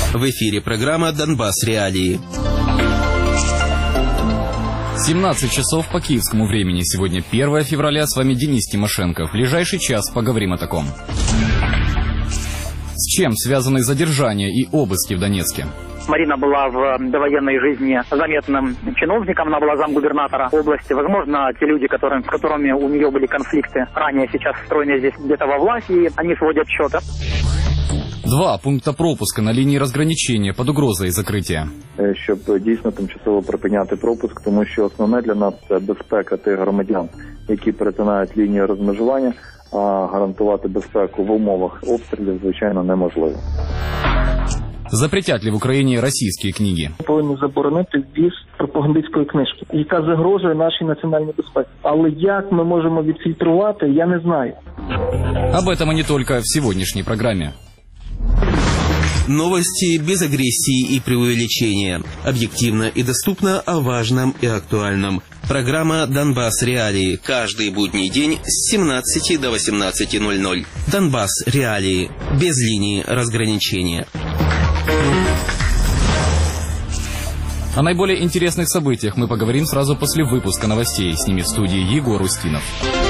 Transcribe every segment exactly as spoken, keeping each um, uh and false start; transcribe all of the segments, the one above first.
В эфире программа «Донбасс. Реалии». семнадцать часов по киевскому времени. Сегодня первое февраля. С вами Денис Тимошенко. В ближайший час поговорим о таком. С чем связаны задержания и обыски в Донецке? Марина была в довоенной жизни заметным чиновником, она была замгубернатора области. Возможно, те люди, которые, с которыми у нее были конфликты ранее, сейчас встроены здесь где-то во власти, и они сводят счеты. Два пункта пропуска на лінії розграничення під угрозою закриття. Щоб дійсно тимчасово припиняти пропуск, тому що основне для нас – це безпека тих громадян, які перетинають лінію розмежування, а гарантувати безпеку в умовах обстрілів, звичайно, неможливо. Запретять ли в Україні російські книги? Повинні заборонити ввіз пропагандистської книжки, яка загрожує нашій національній безпеці. Але як ми можемо відфільтрувати, я не знаю. Об этом и не только в сегодняшней программе. Новости без агрессии и преувеличения. Объективно и доступно о важном и актуальном. Программа «Донбасс. Реалии». Каждый будний день с семнадцати до восемнадцати ноль-ноль. «Донбасс. Реалии». Без линии разграничения. О наиболее интересных событиях мы поговорим сразу после выпуска новостей. С ними в студии Егор Устинов.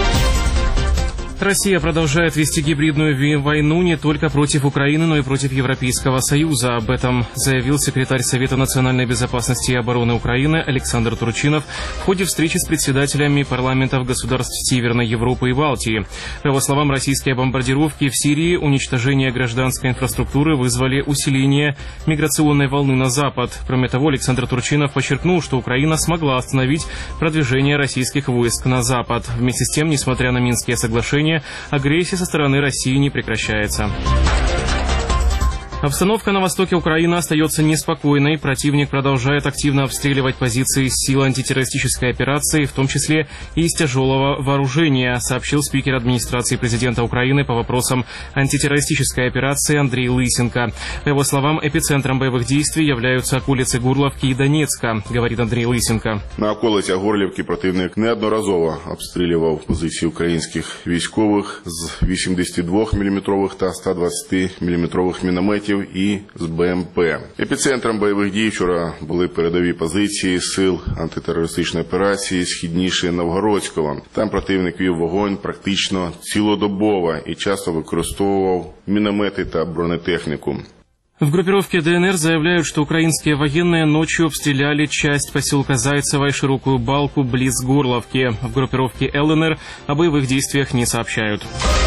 Россия продолжает вести гибридную войну не только против Украины, но и против Европейского Союза. Об этом заявил секретарь Совета национальной безопасности и обороны Украины Александр Турчинов в ходе встречи с председателями парламентов государств Северной Европы и Балтии. По его словам, российские бомбардировки в Сирии, уничтожение гражданской инфраструктуры вызвали усиление миграционной волны на запад. Кроме того, Александр Турчинов подчеркнул, что Украина смогла остановить продвижение российских войск на запад. Вместе с тем, несмотря на Минские соглашения, агрессия со стороны России не прекращается. Обстановка на востоке Украины остается неспокойной. Противник продолжает активно обстреливать позиции сил антитеррористической операции, в том числе и из тяжелого вооружения, сообщил спикер администрации президента Украины по вопросам антитеррористической операции Андрей Лысенко. По его словам, эпицентром боевых действий являются околицы Горловки и Донецка, говорит Андрей Лысенко. На околицях Горлівки противник неодноразово обстрілював позиції українських військових з вісімдесятидвоміліметрових та ста двадцятиміліметрових мінометів і з БМП. Епіцентром бойових дій вчора були передові позиції сил антитерористичної операції східніше Новгородського. Там противник вів вогонь практично цілодобово і часто використовував міномети та бронетехніку. В группировке ДНР заявляют, что украинские военные ночью обстреляли часть поселка Зайцево и Широкую Балку близ Горловки. В группировке ЛНР о боевых действиях не сообщают.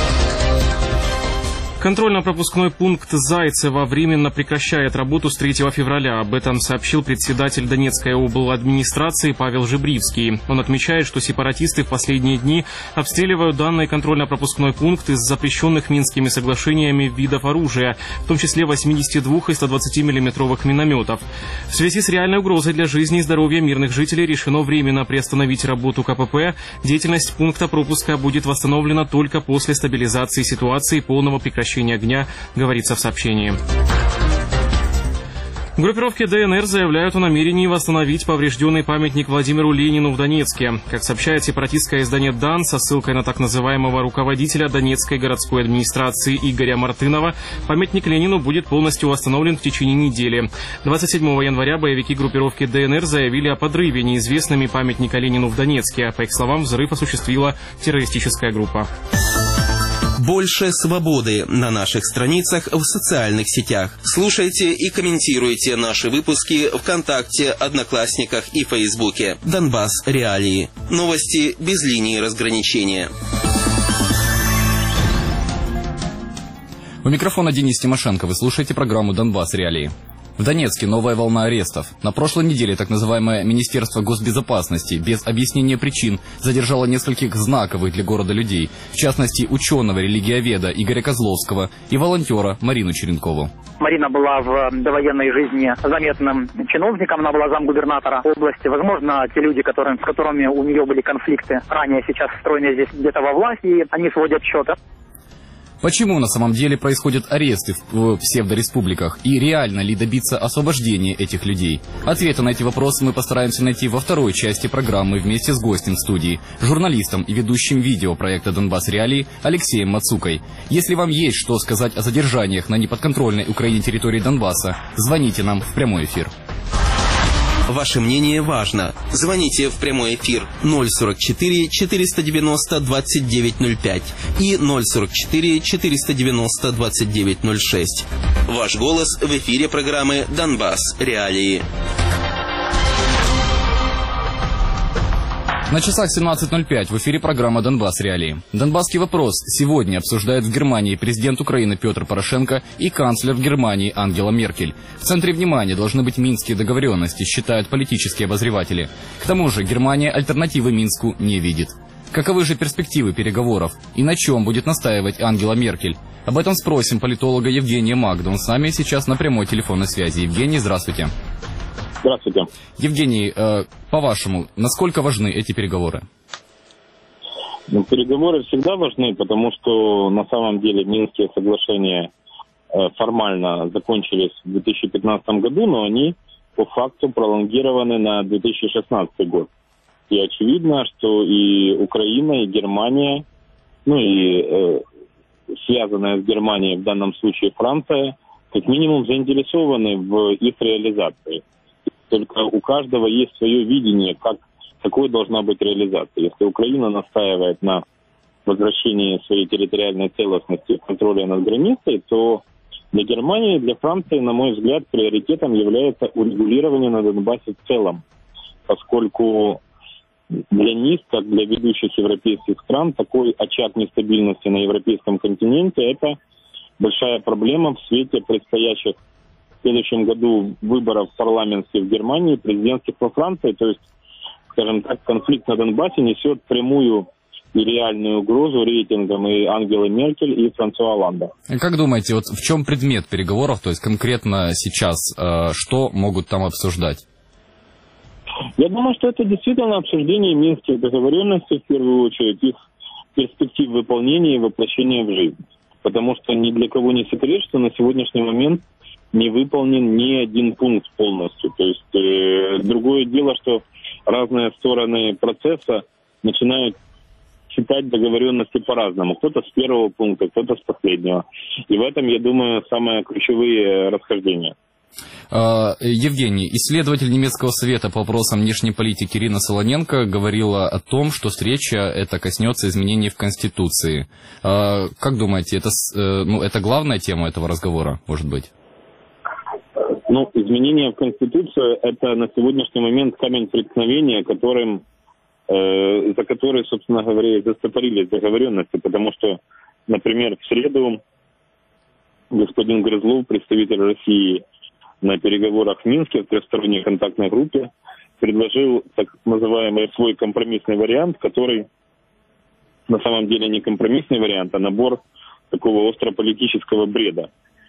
Контрольно-пропускной пункт Зайцево временно прекращает работу с третьего февраля. Об этом сообщил председатель Донецкой обладминистрации Павел Жебривский. Он отмечает, что сепаратисты в последние дни обстреливают данный контрольно-пропускной пункт из запрещенных Минскими соглашениями видов оружия, в том числе восьмидесятидвух- и ста двадцатимиллиметровых минометов. В связи с реальной угрозой для жизни и здоровья мирных жителей решено временно приостановить работу КПП. Деятельность пункта пропуска будет восстановлена только после стабилизации ситуации и полного прекращения огня, говорится в сообщении. Группировки ДНР заявляют о намерении восстановить поврежденный памятник Владимиру Ленину в Донецке. Как сообщает сепаратистское издание «Дан» со ссылкой на так называемого руководителя Донецкой городской администрации Игоря Мартынова, памятник Ленину будет полностью восстановлен в течение недели. двадцать седьмого января боевики группировки ДНР заявили о подрыве неизвестными памятника Ленину в Донецке. По их словам, взрыв осуществила террористическая группа. Больше свободы на наших страницах в социальных сетях. Слушайте и комментируйте наши выпуски ВКонтакте, Одноклассниках и Фейсбуке. Донбасс. Реалии. Новости без линии разграничения. У микрофона Денис Тимошенко. Вы слушаете программу «Донбасс. Реалии». В Донецке новая волна арестов. На прошлой неделе так называемое Министерство госбезопасности без объяснения причин задержало нескольких знаковых для города людей, в частности ученого-религиоведа Игоря Козловского и волонтера Марину Черенкову. Марина была в довоенной жизни заметным чиновником, она была замгубернатора области. Возможно, те люди, которые, с которыми у нее были конфликты ранее, сейчас встроены здесь где-то во власти, и они сводят счеты. Почему на самом деле происходят аресты в псевдореспубликах и реально ли добиться освобождения этих людей? Ответы на эти вопросы мы постараемся найти во второй части программы вместе с гостем студии, журналистом и ведущим видеопроекта «Донбасс Реалии» Алексеем Мацукой. Если вам есть что сказать о задержаниях на неподконтрольной Украине территории Донбасса, звоните нам в прямой эфир. Ваше мнение важно. Звоните в прямой эфир ноль сорок четыре четыреста девяносто двадцать девять ноль пять и ноль сорок четыре четыреста девяносто двадцать девять ноль шесть. Ваш голос в эфире программы «Донбасс Реалии». На часах семнадцать ноль пять в эфире программа «Донбасс Реалии». Донбасский вопрос сегодня обсуждают в Германии президент Украины Петр Порошенко и канцлер Германии Ангела Меркель. В центре внимания должны быть минские договоренности, считают политические обозреватели. К тому же Германия альтернативы Минску не видит. Каковы же перспективы переговоров? И на чем будет настаивать Ангела Меркель? Об этом спросим политолога Евгения Магда. Он с нами сейчас на прямой телефонной связи. Евгений, здравствуйте. Здравствуйте. Евгений, э, по-вашему, насколько важны эти переговоры? Ну, переговоры всегда важны, потому что на самом деле Минские соглашения э, формально закончились в две тысячи пятнадцатом году, но они по факту пролонгированы на две тысячи шестнадцатый год. И очевидно, что и Украина, и Германия, ну и э, связанная с Германией в данном случае Франция, как минимум заинтересованы в их реализации. Только у каждого есть свое видение, как, какой должна быть реализация. Если Украина настаивает на возвращении своей территориальной целостности и контроля над границей, то для Германии и для Франции, на мой взгляд, приоритетом является урегулирование на Донбассе в целом. Поскольку для них, как для ведущих европейских стран, такой очаг нестабильности на европейском континенте – это большая проблема в свете предстоящих в следующем году выборов парламентских в Германии, президентских во Франции. То есть, скажем так, конфликт на Донбассе несет прямую и реальную угрозу рейтингам и Ангелы Меркель, и Франсуа Олланда. Как думаете, вот в чем предмет переговоров, то есть конкретно сейчас, э, что могут там обсуждать? Я думаю, что это действительно обсуждение минских договоренностей, в первую очередь, их перспектив выполнения и воплощения в жизнь. Потому что ни для кого не секрет, что на сегодняшний момент не выполнен ни один пункт полностью. То есть э, другое дело, что разные стороны процесса начинают читать договоренности по-разному. Кто-то с первого пункта, кто-то с последнего. И в этом, я думаю, самые ключевые расхождения. Евгений, исследователь немецкого совета по вопросам внешней политики Ирина Солоненко говорила о том, что встреча это коснется изменений в Конституции. Как думаете, это, ну, это главная тема этого разговора, может быть? Ну, изменения в Конституцию – это на сегодняшний момент камень преткновения, которым, э, за который, собственно говоря, застопорились договоренности, потому что, например, в среду господин Грызлов, представитель России на переговорах в Минске в трехсторонней контактной группе, предложил так называемый свой компромиссный вариант, который на самом деле не компромиссный вариант, а набор такого острополитического бреда.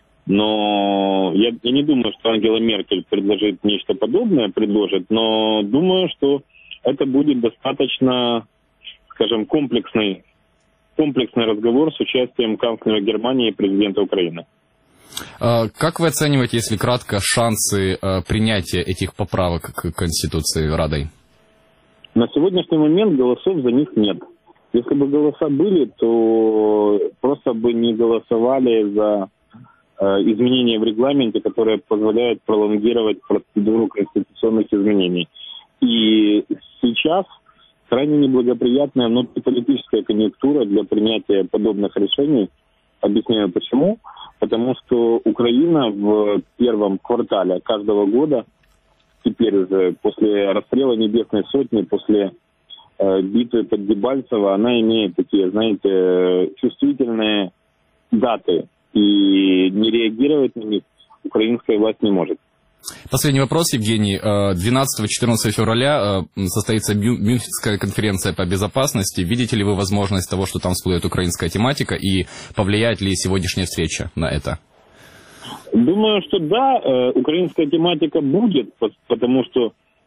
Но я, я не думаю, что Ангела Меркель предложит нечто подобное, предложит, но думаю, что это будет достаточно, скажем, комплексный, комплексный разговор с участием канцлера Германии и президента Украины. Как вы оцениваете, если кратко, шансы принятия этих поправок к Конституции Радой? На сегодняшний момент голосов за них нет. Если бы голоса были, то просто бы не голосовали за изменения в регламенте, которые позволяют пролонгировать процедуру конституционных изменений. И сейчас крайне неблагоприятная внутриполитическая конъюнктура для принятия подобных решений. Объясняю почему. Потому что Украина в первом квартале каждого года, теперь уже после расстрела Небесной Сотни, после э, битвы под Дебальцево, она имеет такие, знаете, чувствительные даты. И не реагировать на них украинская власть не может. Последний вопрос, Евгений. двенадцатого-четырнадцатого февраля состоится Мюнхенская конференция по безопасности. Видите ли вы возможность того, что там всплывет украинская тематика, и повлияет ли сегодняшняя встреча на это? Думаю, что да, украинская тематика будет, потому что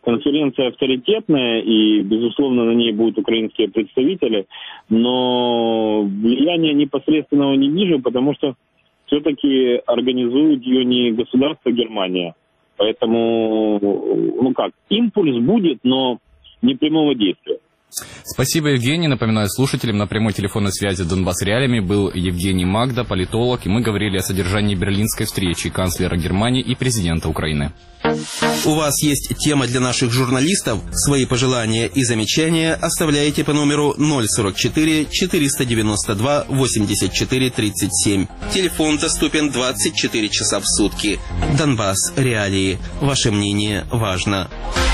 Конференция авторитетная, и, безусловно, на ней будут украинские представители, но влияния непосредственного не вижу, потому что все-таки организует ее не государство Германия. Поэтому, ну как, импульс будет, но не прямого действия. Спасибо, Евгений. Напоминаю слушателям, на прямой телефонной связи с Донбасс Реалиями был Евгений Магда, политолог, и мы говорили о содержании берлинской встречи канцлера Германии и президента Украины. У вас есть тема для наших журналистов? Свои пожелания и замечания оставляйте по номеру ноль сорок четыре четыреста девяносто два восемьдесят четыре тридцать семь. Телефон доступен двадцать четыре часа в сутки. Донбасс Реалии. Ваше мнение важно.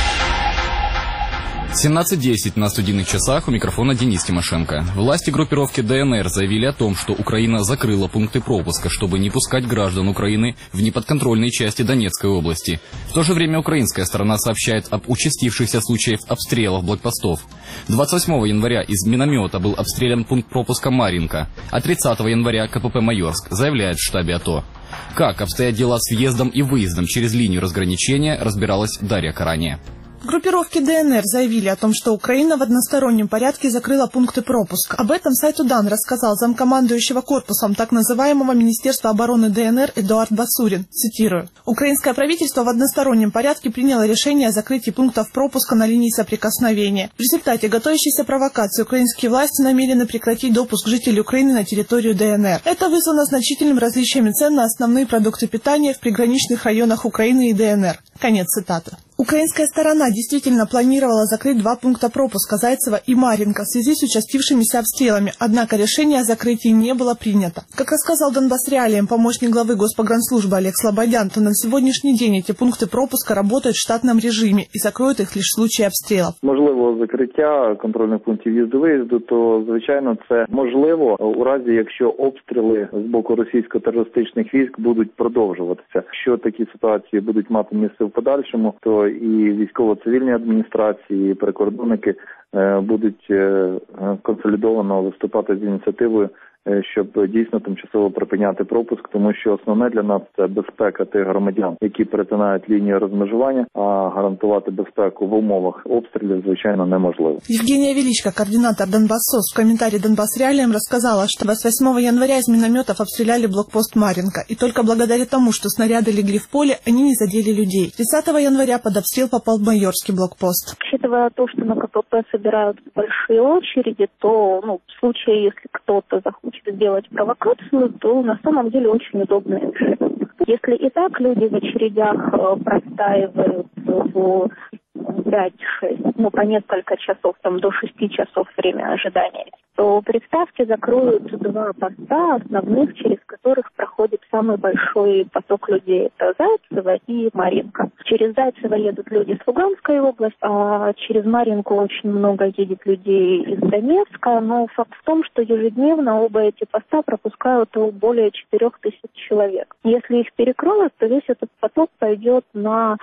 семнадцать десять на студийных часах, у микрофона Денис Тимошенко. Власти группировки ДНР заявили о том, что Украина закрыла пункты пропуска, чтобы не пускать граждан Украины в неподконтрольные части Донецкой области. В то же время украинская сторона сообщает об участившихся случаях обстрелов блокпостов. двадцать восьмого января из миномета был обстрелян пункт пропуска Марьинка, а тридцатого января КПП Майорск, заявляет в штабе АТО. Как обстоят дела с въездом и выездом через линию разграничения, разбиралась Дарья Карания. Группировки ДНР заявили о том, что Украина в одностороннем порядке закрыла пункты пропуска. Об этом сайту ДАН рассказал замкомандующего корпусом так называемого Министерства обороны ДНР Эдуард Басурин. Цитирую. Украинское правительство в одностороннем порядке приняло решение о закрытии пунктов пропуска на линии соприкосновения. В результате готовящейся провокации украинские власти намерены прекратить допуск жителей Украины на территорию ДНР. Это вызвано значительным различиями цен на основные продукты питания в приграничных районах Украины и ДНР. Конец цитаты. Украинская сторона действительно планировала закрыть два пункта пропуска Зайцево и Марьинка в связи с участившимися обстрелами, однако решение о закрытии не было принято. Как рассказал Донбасс Реалиям помощник главы Госпогранслужбы Олег Слободян, то на сегодняшний день эти пункты пропуска работают в штатном режимі і закроють їх лише в случаї обстрілів. Можливо, закриття контрольних пунктів в'їзду-виїзду, то, звичайно, це можливо у разі, якщо обстріли з боку російсько-терористичних військ будуть продовжуватися. Якщо такі ситуації будуть мати місце в подальшому, то і військово-цивільні адміністрації, і прикордонники будуть консолідовано виступати з ініціативою, щоб дійсно тимчасово припиняти пропуск, тому що основне для нас – це безпека тих громадян, які перетинають лінію розмежування, а гарантувати безпеку в умовах обстрілів, звичайно, неможливо. Евгения Величко, координатор Донбассос, в комментарии Донбасс Реалиям рассказала, что двадцать восьмого января из минометов обстреляли блокпост Марьинка, и только благодаря тому, что снаряды легли в поле, они не задели людей. тридцатого января под обстрел попал Майорский блокпост. Учитывая то, что на КПП собирают большие очереди, то ну, в случае, если кто-то захочет сделать провокацию, то на самом деле очень удобное решение. Если и так люди в очередях простаивают в пять-шесть, ну, по несколько часов, там, до шести часов время ожидания, то, представьте, закроют два поста основных, через которых проходит самый большой поток людей. Это Зайцево и Марьинка. Через Зайцево едут люди с Луганской области, а через Марьинку очень много едет людей из Донецка. Но факт в том, что ежедневно оба эти поста пропускают более четырех тысяч человек. Если их перекроют, то весь этот поток пойдет на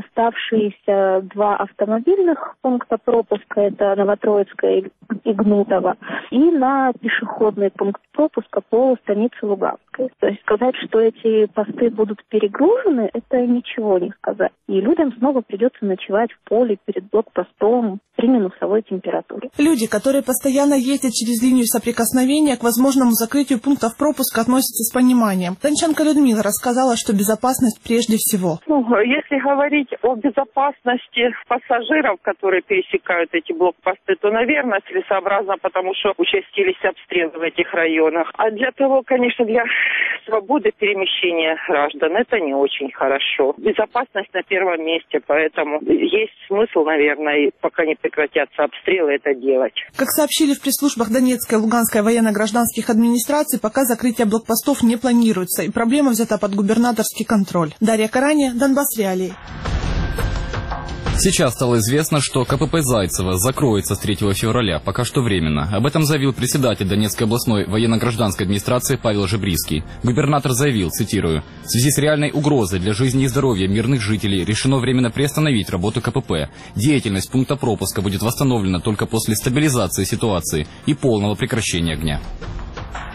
оставшиеся два автомобильных пункта пропуска, это Новотроицкая и Гнутово, и на пешеходный пункт пропуска по станице Луганской. То есть сказать, что эти посты будут перегружены, это ничего не сказать. И людям снова придется ночевать в поле перед блокпостом при минусовой температуре. Люди, которые постоянно ездят через линию соприкосновения, к возможному закрытию пунктов пропуска относятся с пониманием. Дончанка Людмила рассказала, что безопасность прежде всего. Ну, если говорить о безопасности пассажиров, которые пересекают эти блокпосты, то, наверное, целесообразно, потому что участились обстрелы в этих районах. А для того, конечно, для свободы перемещения граждан это не очень хорошо. Безопасность на первом месте, поэтому есть смысл, наверное, пока не прекратятся обстрелы, это делать. Как сообщили в пресс-службах Донецкой и Луганской военно-гражданских администраций, пока закрытие блокпостов не планируется, и проблема взята под губернаторский контроль. Дарья Карания, Донбасс Реалии. Сейчас стало известно, что КПП Зайцево закроется с третьего февраля, пока что временно. Об этом заявил председатель Донецкой областной военно-гражданской администрации Павел Жебриский. Губернатор заявил, цитирую, «В связи с реальной угрозой для жизни и здоровья мирных жителей решено временно приостановить работу КПП. Деятельность пункта пропуска будет восстановлена только после стабилизации ситуации и полного прекращения огня».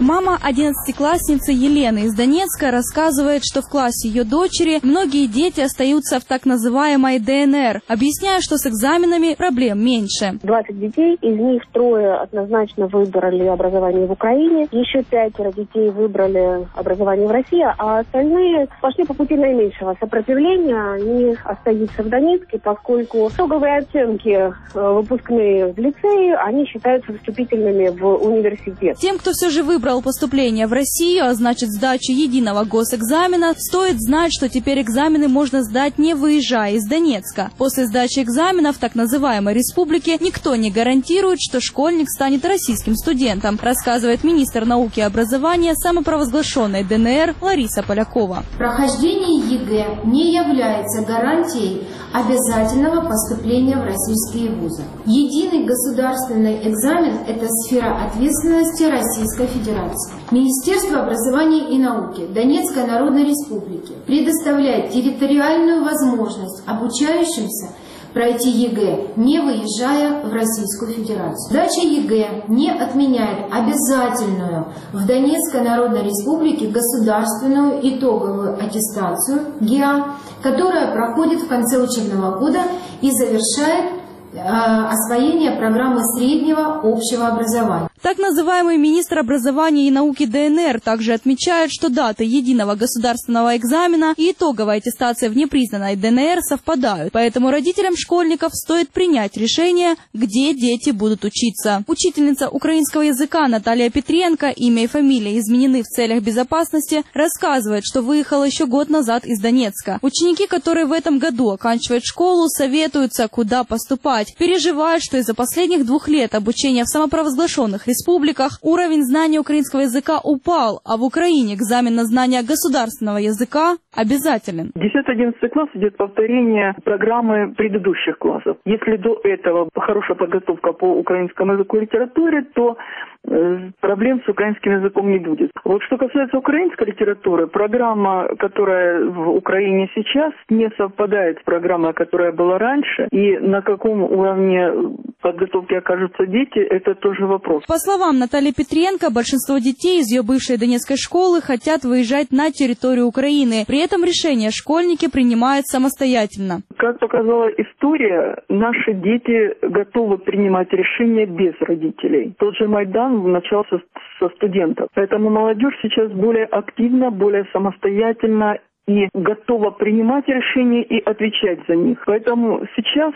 Мама одиннадцатиклассницы Елены из Донецка рассказывает, что в классе ее дочери многие дети остаются в так называемой ДНР, объясняя, что с экзаменами проблем меньше. двадцать детей, из них трое однозначно выбрали образование в Украине, еще пятеро детей выбрали образование в России, а остальные пошли по пути наименьшего сопротивления. Они остаются в Донецке, поскольку итоговые оценки выпускные в лицее, они считаются вступительными в университет. Тем, кто все же выбрал поступление в Россию, а значит сдачу единого госэкзамена, стоит знать, что теперь экзамены можно сдать, не выезжая из Донецка. После сдачи экзамена в так называемой республике никто не гарантирует, что школьник станет российским студентом, рассказывает министр науки и образования самопровозглашенной ДНР Лариса Полякова. Прохождение ЕГЭ не является гарантией обязательного поступления в российские вузы. Единый государственный экзамен – это сфера ответственности Российской Федерации. Министерство образования и науки Донецкой Народной Республики предоставляет территориальную возможность обучающимся пройти ЕГЭ, не выезжая в Российскую Федерацию. Сдача ЕГЭ не отменяет обязательную в Донецкой Народной Республике государственную итоговую аттестацию ГИА, которая проходит в конце учебного года и завершает э, освоение программы среднего общего образования. Так называемый министр образования и науки ДНР также отмечает, что даты единого государственного экзамена и итоговой аттестации в непризнанной ДНР совпадают. Поэтому родителям школьников стоит принять решение, где дети будут учиться. Учительница украинского языка Наталья Петренко, имя и фамилия изменены в целях безопасности, рассказывает, что выехала еще год назад из Донецка. Ученики, которые в этом году оканчивают школу, советуются, куда поступать. Переживают, что из-за последних двух лет обучения в самопровозглашенных республиках уровень знания украинского языка упал, а в Украине экзамен на знание государственного языка обязателен. десятый-одиннадцатый класс идет повторение программы предыдущих классов. Если до этого хорошая подготовка по украинскому языку и литературе, то э, проблем с украинским языком не будет. Вот что касается украинской литературы, программа, которая в Украине сейчас, не совпадает с программой, которая была раньше, и на каком уровне подготовки окажутся дети, это тоже вопрос. По словам Натальи Петренко, большинство детей из ее бывшей донецкой школы хотят выезжать на территорию Украины. При этом решение школьники принимают самостоятельно. Как показала история, наши дети готовы принимать решения без родителей. Тот же Майдан начался со студентов. Поэтому молодежь сейчас более активна, более самостоятельна и готова принимать решения и отвечать за них. Поэтому сейчас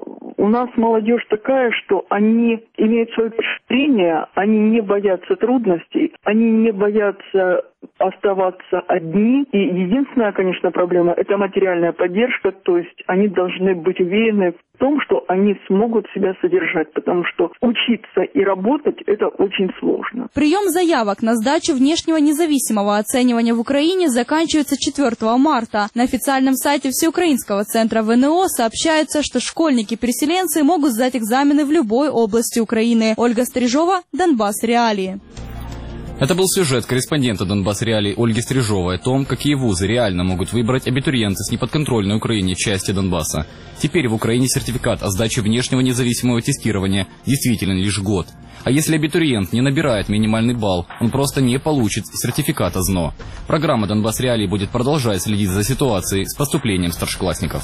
у нас молодежь такая, что они имеют свое впечатление, они не боятся трудностей, они не боятся оставаться одни. И единственная, конечно, проблема – это материальная поддержка, то есть они должны быть уверены в том, что они смогут себя содержать, потому что учиться и работать – это очень сложно. Прием заявок на сдачу внешнего независимого оценивания в Украине заканчивается четвёртого марта. На официальном сайте Всеукраинского центра ВНО сообщается, что школьники-переселенцы могут сдать экзамены в любой области Украины. Ольга Стрижова, Донбасс Реалии. Это был сюжет корреспондента Донбасс Реалий Ольги Стрижовой о том, какие вузы реально могут выбрать абитуриенты с неподконтрольной Украине части Донбасса. Теперь в Украине сертификат о сдаче внешнего независимого тестирования действителен лишь год. А если абитуриент не набирает минимальный балл, он просто не получит сертификата ЗНО. Программа Донбасс Реалий будет продолжать следить за ситуацией с поступлением старшеклассников.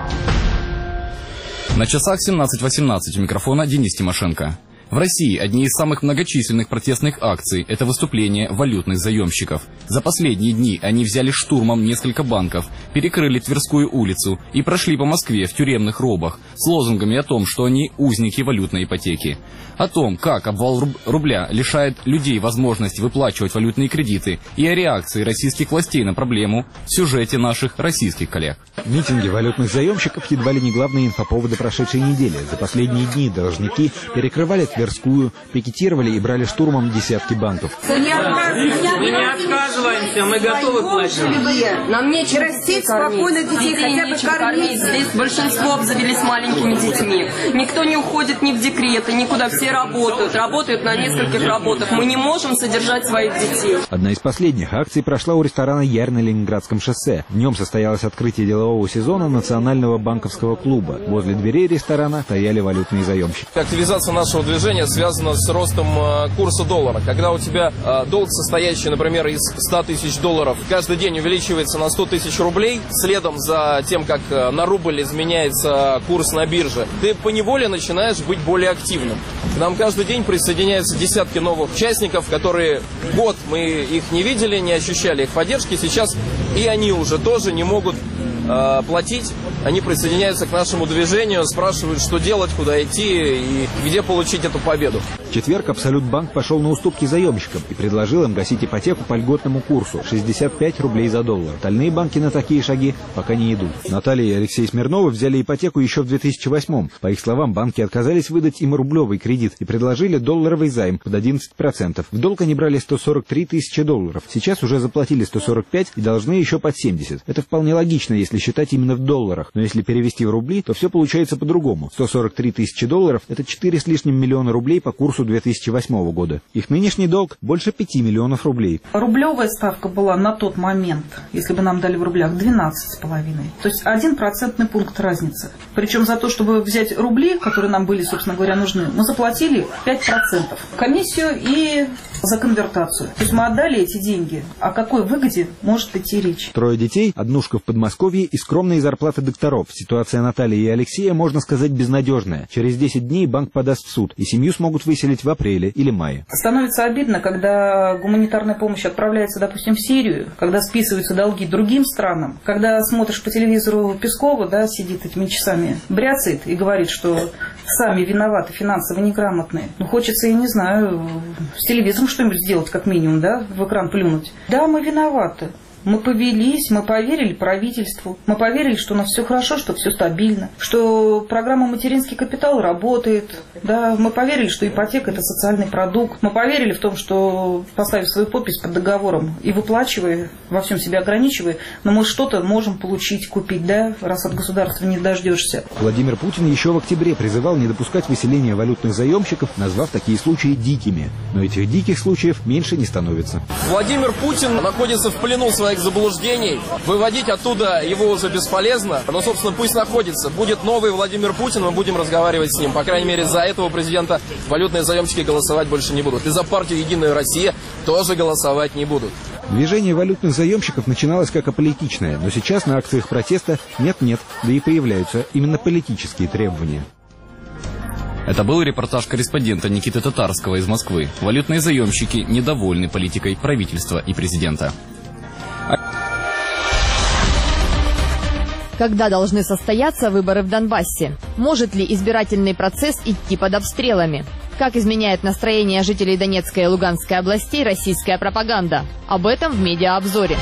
На часах семнадцать восемнадцать, у микрофона Денис Тимошенко. В России одни из самых многочисленных протестных акций – это выступление валютных заемщиков. За последние дни они взяли штурмом несколько банков, перекрыли Тверскую улицу и прошли по Москве в тюремных робах с лозунгами о том, что они узники валютной ипотеки. О том, как обвал рубля лишает людей возможности выплачивать валютные кредиты, и о реакции российских властей на проблему в сюжете наших российских коллег. Митинги валютных заемщиков едва ли не главные инфоповоды прошедшей недели. За последние дни должники перекрывали Тверскую, пикетировали и брали штурмом десятки банков. Мы не отказываемся а мы готовы платить. Нам нечем растить спокойно детей, хотя бы кормить. Здесь большинство обзавелись маленькими детьми. Никто не уходит ни в декреты, никуда. Все работают, работают на нескольких работах. Мы не можем содержать своих детей. Одна из последних акций прошла у ресторана «Ярь» на Ленинградском шоссе. В нем состоялось открытие делового сезона Национального банковского клуба. Возле дверей ресторана стояли валютные заемщики. Активизация нашего движения связана с ростом э, курса доллара. Когда у тебя э, долг, состоящий, например, из ста тысяч долларов, каждый день увеличивается на сто тысяч рублей, следом за тем, как э, на рубль изменяется курс на бирже, ты поневоле начинаешь быть более активным. К нам каждый день присоединяются десятки новых участников, которые год мы их не видели, не ощущали их поддержки. Сейчас и они уже тоже не могут э, платить. Они присоединяются к нашему движению, спрашивают, что делать, куда идти и где получить эту победу. В четверг Абсолютбанк пошел на уступки заемщикам и предложил им гасить ипотеку по льготному курсу – шестьдесят пять рублей за доллар. Остальные банки на такие шаги пока не идут. Наталья и Алексей Смирновы взяли ипотеку еще в две тысячи восьмом. По их словам, банки отказались выдать им рублевый кредит и предложили долларовый займ под одиннадцать процентов. В долг они брали сто сорок три тысячи долларов. Сейчас уже заплатили сто сорок пять и должны еще под семьдесят. Это вполне логично, если считать именно в долларах. Но если перевести в рубли, то все получается по-другому. сто сорок три тысячи долларов – это четыре с лишним миллиона рублей по курсу две тысячи восьмого года. Их нынешний долг больше пяти миллионов рублей. Рублевая ставка была на тот момент, если бы нам дали в рублях, двенадцать с половиной. То есть один процентный пункт разницы. Причем за то, чтобы взять рубли, которые нам были, собственно говоря, нужны, мы заплатили пять процентов. Комиссию и за конвертацию. То есть мы отдали эти деньги. О какой выгоде может идти речь? Трое детей, однушка в Подмосковье и скромные зарплаты докторов. Ситуация Натальи и Алексея, можно сказать, безнадежная. Через десять дней банк подаст в суд, и семью смогут выселить в апреле или мае. Становится обидно, когда гуманитарная помощь отправляется, допустим, в Сирию, когда списываются долги другим странам, когда смотришь по телевизору Пескова, да, сидит этими часами, бряцает и говорит, что сами виноваты, финансово неграмотные. Ну, хочется, я не знаю, с телевизором что-нибудь сделать, как минимум, да, в экран плюнуть. Да, мы виноваты. Мы повелись, мы поверили правительству, мы поверили, что у нас все хорошо, что все стабильно, что программа «Материнский капитал» работает, да, мы поверили, что ипотека – это социальный продукт, мы поверили в том, что, поставив свою подпись под договором и выплачивая, во всем себя ограничивая, но мы что-то можем получить, купить, да, раз от государства не дождешься. Владимир Путин еще в октябре призывал не допускать выселения валютных заемщиков, назвав такие случаи дикими. Но этих диких случаев меньше не становится. Владимир Путин находится в плену своих заблуждений. Выводить оттуда его уже бесполезно. Но, собственно, пусть находится. Будет новый Владимир Путин, мы будем разговаривать с ним. По крайней мере, за этого президента валютные заемщики голосовать больше не будут. И за партию «Единая Россия» тоже голосовать не будут. Движение валютных заемщиков начиналось как аполитичное, но сейчас на акциях протеста нет-нет, да и появляются именно политические требования. Это был репортаж корреспондента Никиты Татарского из Москвы. Валютные заемщики недовольны политикой правительства и президента. Когда должны состояться выборы в Донбассе? Может ли избирательный процесс идти под обстрелами? Как изменяет настроение жителей Донецкой и Луганской областей российская пропаганда? Об этом в медиаобзоре.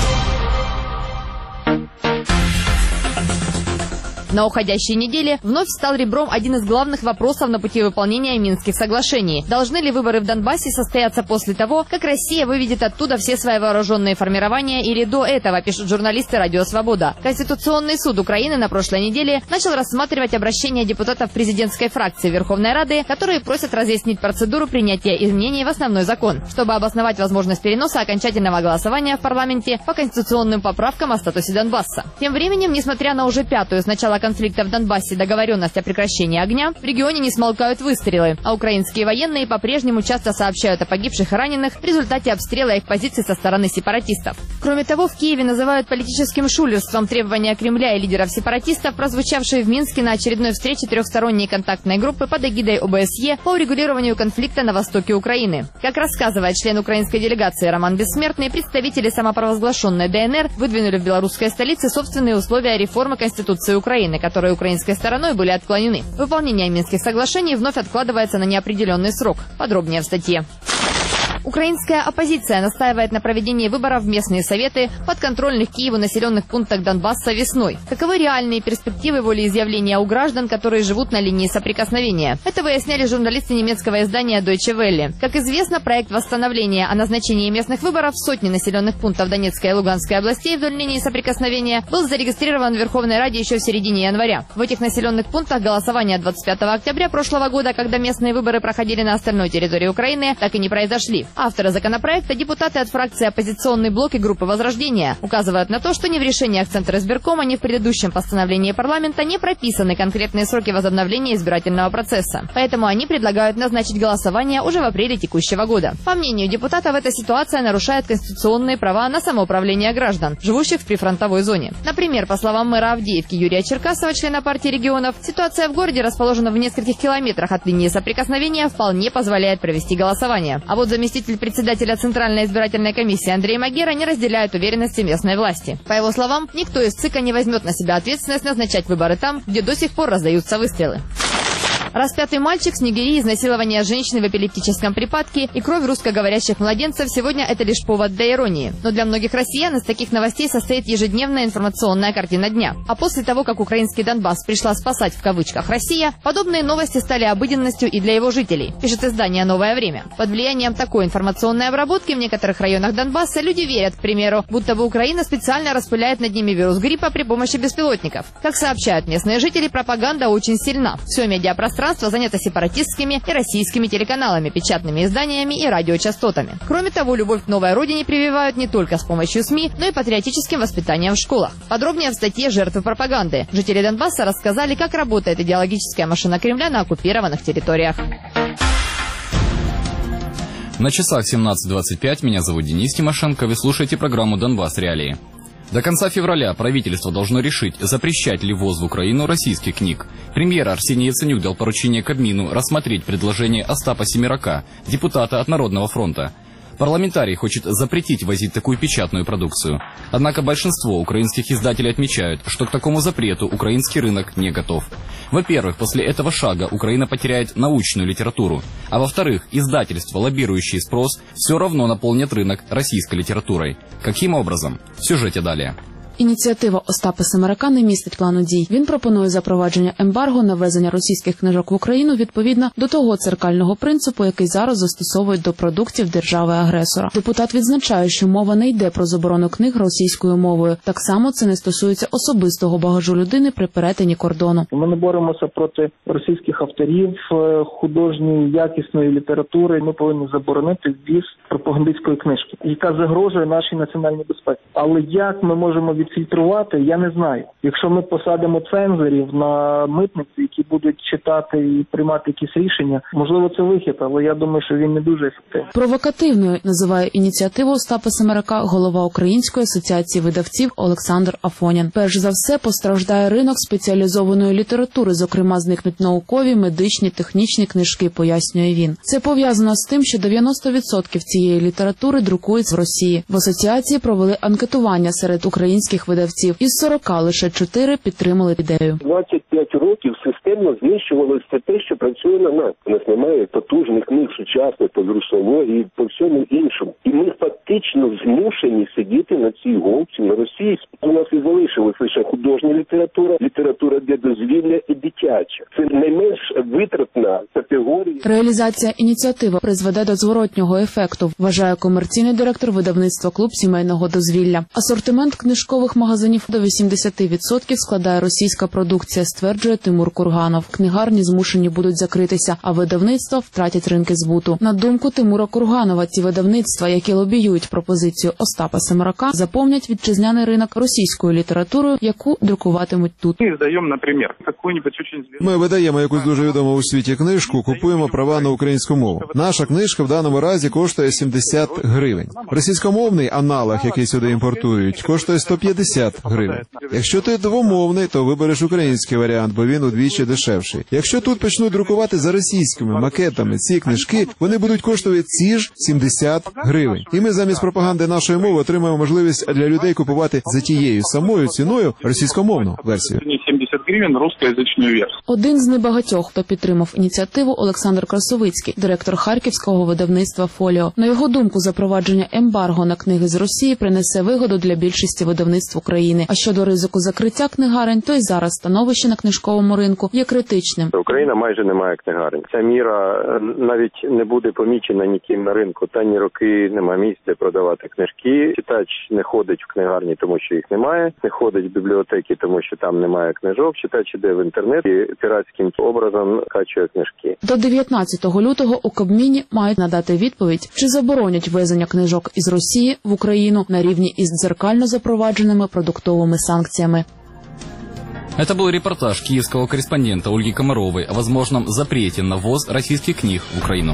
На уходящей неделе вновь стал ребром один из главных вопросов на пути выполнения Минских соглашений. Должны ли выборы в Донбассе состояться после того, как Россия выведет оттуда все свои вооруженные формирования, или до этого, пишут журналисты «Радио Свобода». Конституционный суд Украины на прошлой неделе начал рассматривать обращения депутатов президентской фракции Верховной Рады, которые просят разъяснить процедуру принятия изменений в основной закон, чтобы обосновать возможность переноса окончательного голосования в парламенте по конституционным поправкам о статусе Донбасса. Тем временем, несмотря на уже пятую с начала конфликта в Донбассе договоренность о прекращении огня, в регионе не смолкают выстрелы, а украинские военные по-прежнему часто сообщают о погибших и раненых в результате обстрела их позиций со стороны сепаратистов. Кроме того, в Киеве называют политическим шулерством требования Кремля и лидеров сепаратистов, прозвучавшие в Минске на очередной встрече трехсторонней контактной группы под эгидой О Бэ Эс Е по урегулированию конфликта на востоке Украины. Как рассказывает член украинской делегации Роман Бессмертный, представители самопровозглашенной Дэ Эн Эр выдвинули в белорусской столице собственные условия реформы Конституции Украины, которые украинской стороной были отклонены. Выполнение Минских соглашений вновь откладывается на неопределенный срок. Подробнее в статье. Украинская оппозиция настаивает на проведении выборов в местные советы подконтрольных Киеву населенных пунктах Донбасса весной. Каковы реальные перспективы волеизъявления у граждан, которые живут на линии соприкосновения? Это выясняли журналисты немецкого издания Deutsche Welle. Как известно, проект восстановления о назначении местных выборов в сотни населенных пунктов Донецкой и Луганской областей вдоль линии соприкосновения был зарегистрирован в Верховной Раде еще в середине января. В этих населенных пунктах голосование двадцать пятого октября прошлого года, когда местные выборы проходили на остальной территории Украины, так и не произошли. Авторы законопроекта, депутаты от фракции «Оппозиционный блок» и группы «Возрождение», указывают на то, что ни в решениях Центра избиркома, ни в предыдущем постановлении парламента не прописаны конкретные сроки возобновления избирательного процесса. Поэтому они предлагают назначить голосование уже в апреле текущего года. По мнению депутатов, эта ситуация нарушает конституционные права на самоуправление граждан, живущих в прифронтовой зоне. Например, по словам мэра Авдеевки Юрия Черкасова, члена партии регионов, ситуация в городе, расположена в нескольких километрах от линии соприкосновения, вполне позволяет провести голосование. А вот заместитель председателя Центральной избирательной комиссии Андрей Магера не разделяет уверенности местной власти. По его словам, никто из ЦИКа не возьмет на себя ответственность назначать выборы там, где до сих пор раздаются выстрелы. Распятый мальчик, снегири, изнасилование женщины в эпилептическом припадке и кровь русскоговорящих младенцев сегодня это лишь повод для иронии. Но для многих россиян из таких новостей состоит ежедневная информационная картина дня. А после того, как украинский Донбасс пришла спасать в кавычках Россия, подобные новости стали обыденностью и для его жителей, пишет издание «Новое время». Под влиянием такой информационной обработки в некоторых районах Донбасса люди верят, к примеру, будто бы Украина специально распыляет над ними вирус гриппа при помощи беспилотников. Как сообщают местные жители, пропаганда очень сильна. Все медиапространство занято сепаратистскими и российскими телеканалами, печатными изданиями и радиочастотами. Кроме того, любовь к новой родине прививают не только с помощью СМИ, но и патриотическим воспитанием в школах. Подробнее в статье «Жертвы пропаганды». Жители Донбасса рассказали, как работает идеологическая машина Кремля на оккупированных территориях. На часах семнадцать двадцать пять. Меня зовут Денис Тимошенко. Вы слушаете программу «Донбасс Реалии». До конца февраля правительство должно решить, запрещать ли ввоз в Украину российских книг. Премьер Арсений Яценюк дал поручение Кабмину рассмотреть предложение Остапа Семерака, депутата от Народного фронта. Парламентарий хочет запретить возить такую печатную продукцию. Однако большинство украинских издателей отмечают, что к такому запрету украинский рынок не готов. Во-первых, после этого шага Украина потеряет научную литературу. А во-вторых, издательства, лоббирующие спрос, все равно наполнят рынок российской литературой. Каким образом? В сюжете далее. Ініціатива Остапа Семерака не містить плану дій. Він пропонує запровадження ембарго на ввезення російських книжок в Україну відповідно до того циркального принципу, який зараз застосовують до продуктів держави-агресора. Депутат відзначає, що мова не йде про заборону книг російською мовою. Так само це не стосується особистого багажу людини при перетині кордону. Ми не боремося проти російських авторів, художньої, якісної літератури. Ми повинні заборонити ввіз пропагандистської книжки, яка загрожує нашій національній безпеці. Але як ми можемо відфільтрувати, я не знаю. Якщо ми посадимо цензорів на митниці, які будуть читати і приймати якісь рішення, можливо, це вихід, але я думаю, що він не дуже ефективний. Провокативною називає ініціативу Остапа Семерака голова Української асоціації видавців Олександр Афонін. Перш за все постраждає ринок спеціалізованої літератури, зокрема зникнуть наукові, медичні, технічні книжки, пояснює він. Це пов'язано з тим, що дев'яносто відсотків цієї літератури друкується в Росії. В асоціації провели анкетування серед українських видавців. Із сорока лише чотири підтримали ідею. двадцять п'ять років системно знищувалося те, що працює на нас. У нас немає потужних книг сучасних по вірусології, по всьому іншому. І ми фактично змушені сидіти на цій голці на Росії. У нас і залишилась лише художня література, література для дозвілля і дитяча. Це найменш витратна категорія. Реалізація ініціативи призведе до зворотнього ефекту, вважає комерційний директор видавництва «Клуб сімейного дозвілля». Асортимент книжкових магазинів до вісімдесят відсотків складає російська продукція, стверджує Тимур Курганов. Книгарні змушені будуть закритися, а видавництва втратять ринки збуту. На думку Тимура Курганова, ті видавництва, які лобіюють пропозицію Остапа Семерака, заповнять вітчизняний ринок російською літературою, яку друкуватимуть тут. Ми видаємо, наприклад, Ми видаємо якусь дуже відому у світі книжку, купуємо права на українську мову. Наша книжка в даному разі коштує сімдесят гривень. Російськомовний аналог, який сюди імпортують, коштує сто п'ятдесят гривень. Якщо ти двомовний, то вибереш український варіант, бо він удвічі дешевший. Якщо тут почнуть друкувати за російськими макетами ці книжки, вони будуть коштувати ці ж сімдесят гривень. І ми замість пропаганди нашої мови отримаємо можливість для людей купувати за тією самою ціною російськомовну версію. семьдесят гривен русскоязычную версию. Один з небагатьох, хто підтримав ініціативу, Олександр Красовицький, директор харківського видавництва «Фоліо». На його думку, запровадження ембарго на книги з Росії принесе вигоду для більшості видавництв України. А щодо ризику закриття книгарень, то й зараз становище на книжковому ринку є критичним. Україна майже не має книгарень. Ця міра навіть не буде помічена ніким на ринку. Та роки немає місць, де продавати книжки. Читач не ходить в книгарні, тому що їх немає. Не ходить в бібліотеки, тому що там немає книжок. Читач іде в інтернет і піратським образом качує книжки. До дев'ятнадцятого лютого у Кабміні мають надати відповідь, чи заборонять ввезення книжок із Росії в Україну на рівні із дзеркально запровадженими продуктовими санкціями. Это был репортаж киевского корреспондента Ольги Комаровой о возможном запрете на ввоз российских книг в Украину.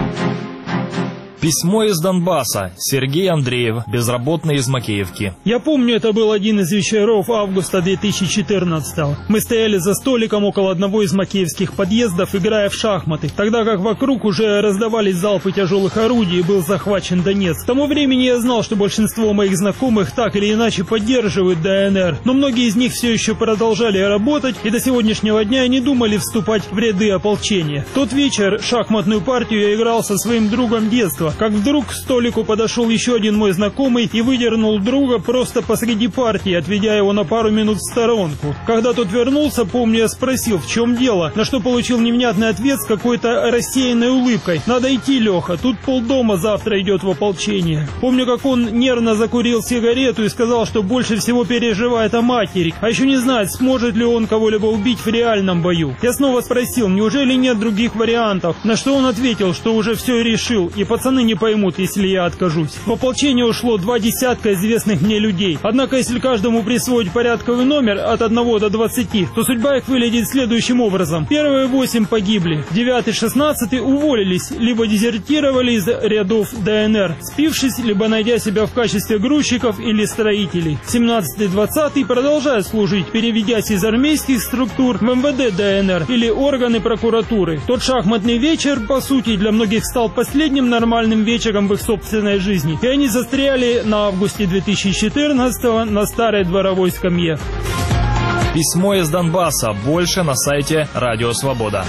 Письмо из Донбасса. Сергей Андреев, безработный из Макеевки. Я помню, это был один из вечеров августа две тысячи четырнадцатого. Мы стояли за столиком около одного из макеевских подъездов, играя в шахматы, тогда как вокруг уже раздавались залпы тяжелых орудий и был захвачен Донецк. К тому времени я знал, что большинство моих знакомых так или иначе поддерживают ДНР, но многие из них все еще продолжали работать и до сегодняшнего дня не думали вступать в ряды ополчения. В тот вечер шахматную партию я играл со своим другом детства, как вдруг к столику подошел еще один мой знакомый и выдернул друга просто посреди партии, отведя его на пару минут в сторонку. Когда тот вернулся, помню, я спросил, в чем дело, на что получил невнятный ответ с какой-то рассеянной улыбкой. «Надо идти, Леха, тут полдома завтра идет в ополчение». Помню, как он нервно закурил сигарету и сказал, что больше всего переживает о матери, а еще не знает, сможет ли он кого-либо убить в реальном бою. Я снова спросил, неужели нет других вариантов, на что он ответил, что уже все решил, и пацаны не поймут, если я откажусь. В ополчение ушло два десятка известных мне людей. Однако, если каждому присвоить порядковый номер от одного до двадцати, то судьба их выглядит следующим образом. Первые восемь погибли, девятый, шестнадцатый уволились, либо дезертировали из рядов ДНР, спившись, либо найдя себя в качестве грузчиков или строителей. семнадцатый, двадцатый продолжают служить, переведясь из армейских структур в эм вэ дэ ДНР или органы прокуратуры. Тот шахматный вечер, по сути, для многих стал последним нормальным вечером в их собственной жизни. И они застряли на августе две тысячи четырнадцатого на старой дворовой скамье. Письмо из Донбасса. Больше на сайте Радио Свобода.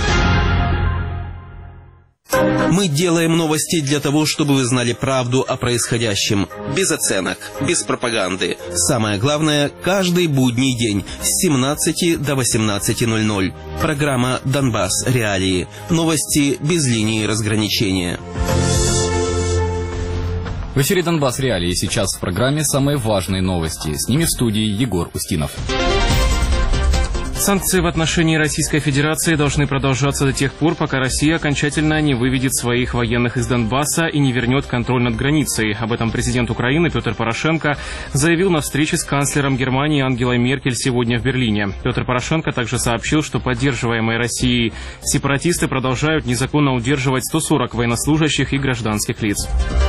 Мы делаем новости для того, чтобы вы знали правду о происходящем. Без оценок, без пропаганды. Самое главное, каждый будний день с семнадцати до восемнадцати ноль-ноль. Программа «Донбасс. Реалии». Новости без линии разграничения. В эфире «Донбасс. Реалии». Сейчас в программе самые важные новости. С ними в студии Егор Устинов. Санкции в отношении Российской Федерации должны продолжаться до тех пор, пока Россия окончательно не выведет своих военных из Донбасса и не вернет контроль над границей. Об этом президент Украины Петр Порошенко заявил на встрече с канцлером Германии Ангелой Меркель сегодня в Берлине. Петр Порошенко также сообщил, что поддерживаемые Россией сепаратисты продолжают незаконно удерживать сто сорок военнослужащих и гражданских лиц.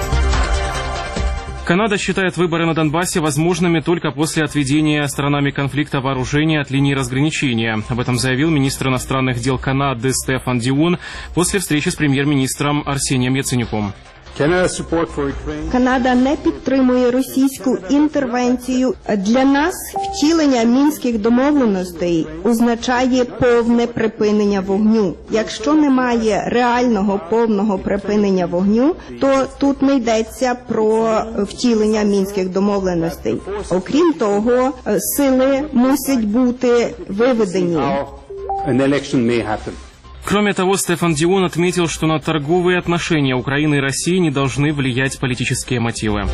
Канада считает выборы на Донбассе возможными только после отведения сторонами конфликта вооружения от линии разграничения. Об этом заявил министр иностранных дел Канады Стефан Дион после встречи с премьер-министром Арсением Яценюком. Канада не підтримує російську інтервенцію. Для нас втілення мінських домовленостей означає повне припинення вогню. Якщо немає реального повного припинення вогню, то тут не йдеться про втілення мінських домовленостей. Окрім того, сили мусять бути виведені. Кроме того, Стефан Дион отметил, что на торговые отношения Украины и России не должны влиять политические мотивы.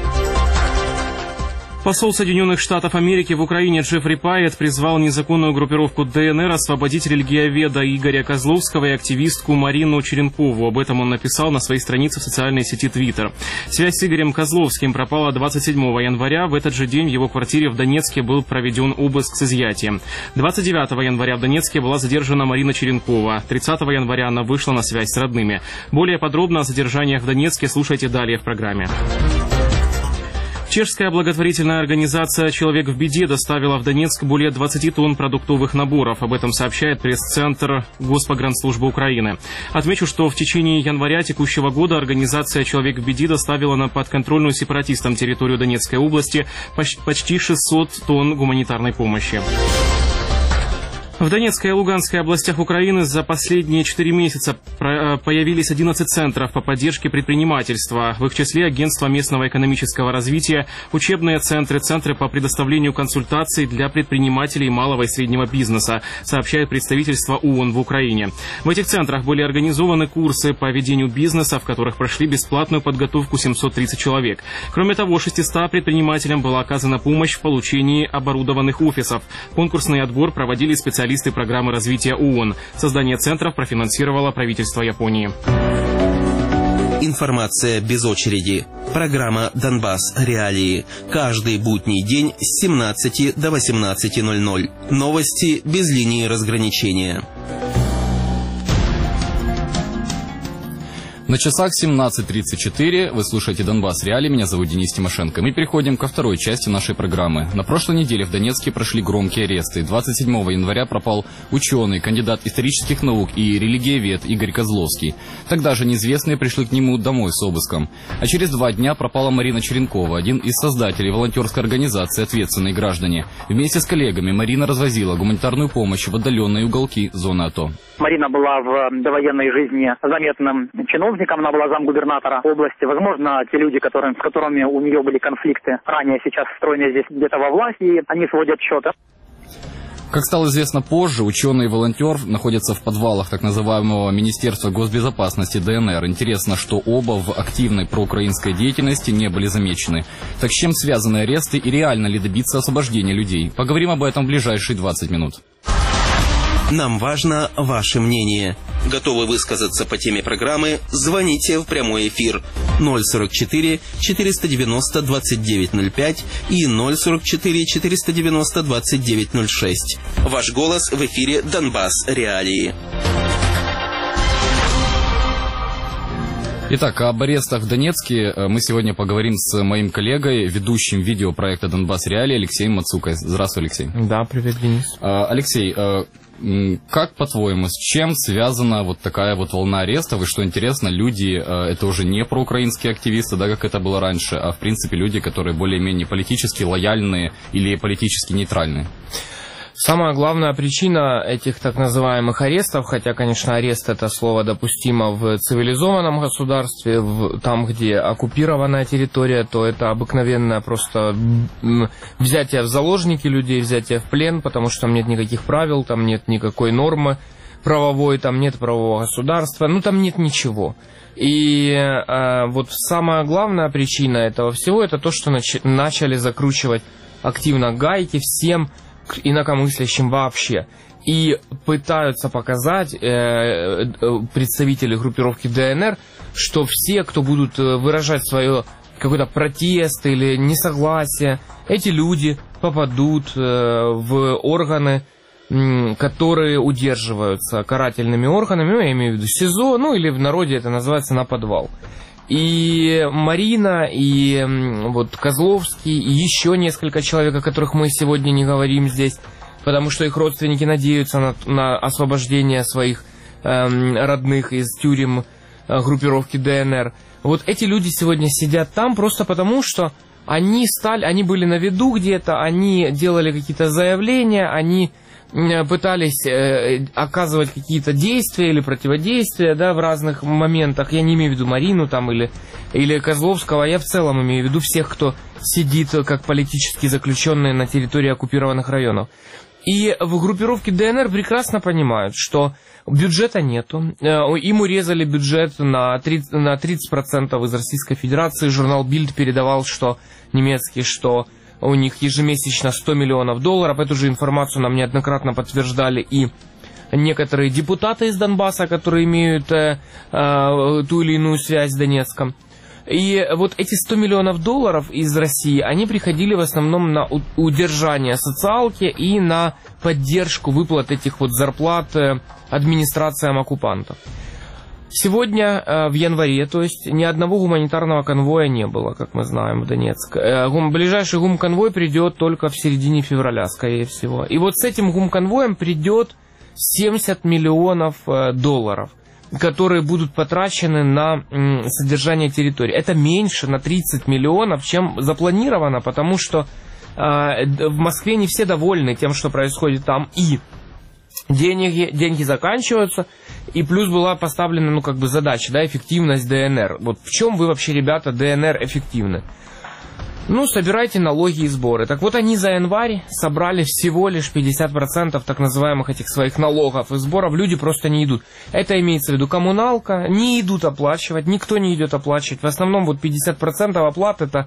Посол Соединенных Штатов Америки в Украине Джеффри Пайет призвал незаконную группировку ДНР освободить религиоведа Игоря Козловского и активистку Марину Черенкову. Об этом он написал на своей странице в социальной сети Twitter. Связь с Игорем Козловским пропала двадцать седьмого января. В этот же день в его квартире в Донецке был проведен обыск с изъятием. двадцать девятого января в Донецке была задержана Марина Черенкова. тридцатого января она вышла на связь с родными. Более подробно о задержаниях в Донецке слушайте далее в программе. Чешская благотворительная организация «Человек в беде» доставила в Донецк более двадцати тонн продуктовых наборов. Об этом сообщает пресс-центр Госпогранслужбы Украины. Отмечу, что в течение января текущего года организация «Человек в беде» доставила на подконтрольную сепаратистам территорию Донецкой области почти шестьсот тонн гуманитарной помощи. В Донецкой и Луганской областях Украины за последние четыре месяца появились одиннадцать центров по поддержке предпринимательства. В их числе агентство местного экономического развития, учебные центры, центры по предоставлению консультаций для предпринимателей малого и среднего бизнеса, сообщает представительство ООН в Украине. В этих центрах были организованы курсы по ведению бизнеса, в которых прошли бесплатную подготовку семьсот тридцать человек. Кроме того, шестистам предпринимателям была оказана помощь в получении оборудованных офисов. Конкурсный отбор проводили специалисты программы развития ООН. Создание центров профинансировало правительство Японии. Информация без очереди. Программа «Донбасс. Реалии». Каждый будний день с семнадцати до восемнадцати ноль-ноль. Новости без линии разграничения. На часах семнадцать тридцать четыре. Вы слушаете «Донбасс. Реалии». Меня зовут Денис Тимошенко. Мы переходим ко второй части нашей программы. На прошлой неделе в Донецке прошли громкие аресты. двадцать седьмого января пропал ученый, кандидат исторических наук и религиовед Игорь Козловский. Тогда же неизвестные пришли к нему домой с обыском. А через два дня пропала Марина Черенкова, один из создателей волонтерской организации «Ответственные граждане». Вместе с коллегами Марина развозила гуманитарную помощь в отдаленные уголки зоны АТО. Марина была в довоенной жизни заметным чиновником, она была замгубернатора области. Возможно, те люди, которые, с которыми у нее были конфликты ранее, сейчас встроены здесь где-то во власти, и они сводят счеты. Как стало известно позже, ученый и волонтер находятся в подвалах так называемого Министерства госбезопасности ДНР. Интересно, что оба в активной проукраинской деятельности не были замечены. Так с чем связаны аресты и реально ли добиться освобождения людей? Поговорим об этом в ближайшие двадцать минут. Нам важно ваше мнение. Готовы высказаться по теме программы? Звоните в прямой эфир ноль сорок четыре четыреста девяносто двадцать девять ноль пять и ноль сорок четыре четыреста девяносто двадцать девять ноль шесть. Ваш голос в эфире «Донбасс. Реалии». Итак, об арестах в Донецке мы сегодня поговорим с моим коллегой, ведущим видеопроекта «Донбасс. Реалии» Алексеем Мацукой. Здравствуй, Алексей. Да, привет, Денис. Алексей, как, по-твоему, с чем связана вот такая вот волна арестов? И что интересно, люди, это уже не проукраинские активисты, да, как это было раньше, а, в принципе, люди, которые более-менее политически лояльные или политически нейтральные? Самая главная причина этих так называемых арестов, хотя, конечно, арест это слово допустимо в цивилизованном государстве, в, там, где оккупированная территория, то это обыкновенное просто взятие в заложники людей, взятие в плен, потому что там нет никаких правил, там нет никакой нормы правовой, там нет правового государства, ну там нет ничего. И э, вот самая главная причина этого всего, это то, что нач- начали закручивать активно гайки всем инакомыслящим вообще. И пытаются показать э, представители группировки ДНР, что все, кто будут выражать свое какой-то протест или несогласие, эти люди попадут э, в органы, м, которые удерживаются карательными органами, ну, я имею в виду СИЗО, ну или в народе это называется на подвал. И Марина, и вот Козловский, и еще несколько человек, о которых мы сегодня не говорим здесь, потому что их родственники надеются на, на освобождение своих эм, родных из тюрем э, группировки ДНР. Вот эти люди сегодня сидят там просто потому, что они стали, они были на виду где-то, они делали какие-то заявления, они пытались э, оказывать какие-то действия или противодействия, да, в разных моментах. Я не имею в виду Марину там или, или Козловского, я в целом имею в виду всех, кто сидит как политически заключенные на территории оккупированных районов. И в группировке ДНР прекрасно понимают, что бюджета нету. Им урезали бюджет на тридцать процентов из Российской Федерации. Журнал Bild передавал, что немецкий, что у них ежемесячно сто миллионов долларов. Эту же информацию нам неоднократно подтверждали и некоторые депутаты из Донбасса, которые имеют э, э, ту или иную связь с Донецком. И вот эти сто миллионов долларов из России, они приходили в основном на удержание социалки и на поддержку выплат этих вот зарплат администрациям оккупантов. Сегодня, в январе, то есть ни одного гуманитарного конвоя не было, как мы знаем, в Донецк. Ближайший гумконвой придет только в середине февраля, скорее всего. И вот с этим гумконвоем придет семьдесят миллионов долларов, которые будут потрачены на содержание территории. Это меньше на тридцать миллионов, чем запланировано, потому что в Москве не все довольны тем, что происходит там. И деньги, деньги заканчиваются, и плюс была поставлена, ну, как бы задача, да, эффективность ДНР. Вот в чем вы вообще, ребята, ДНР эффективны? Ну, собирайте налоги и сборы. Так вот, они за январь собрали всего лишь пятьдесят процентов так называемых этих своих налогов и сборов. Люди просто не идут. Это имеется в виду коммуналка. Не идут оплачивать. Никто не идет оплачивать. В основном вот пятьдесят процентов оплат это,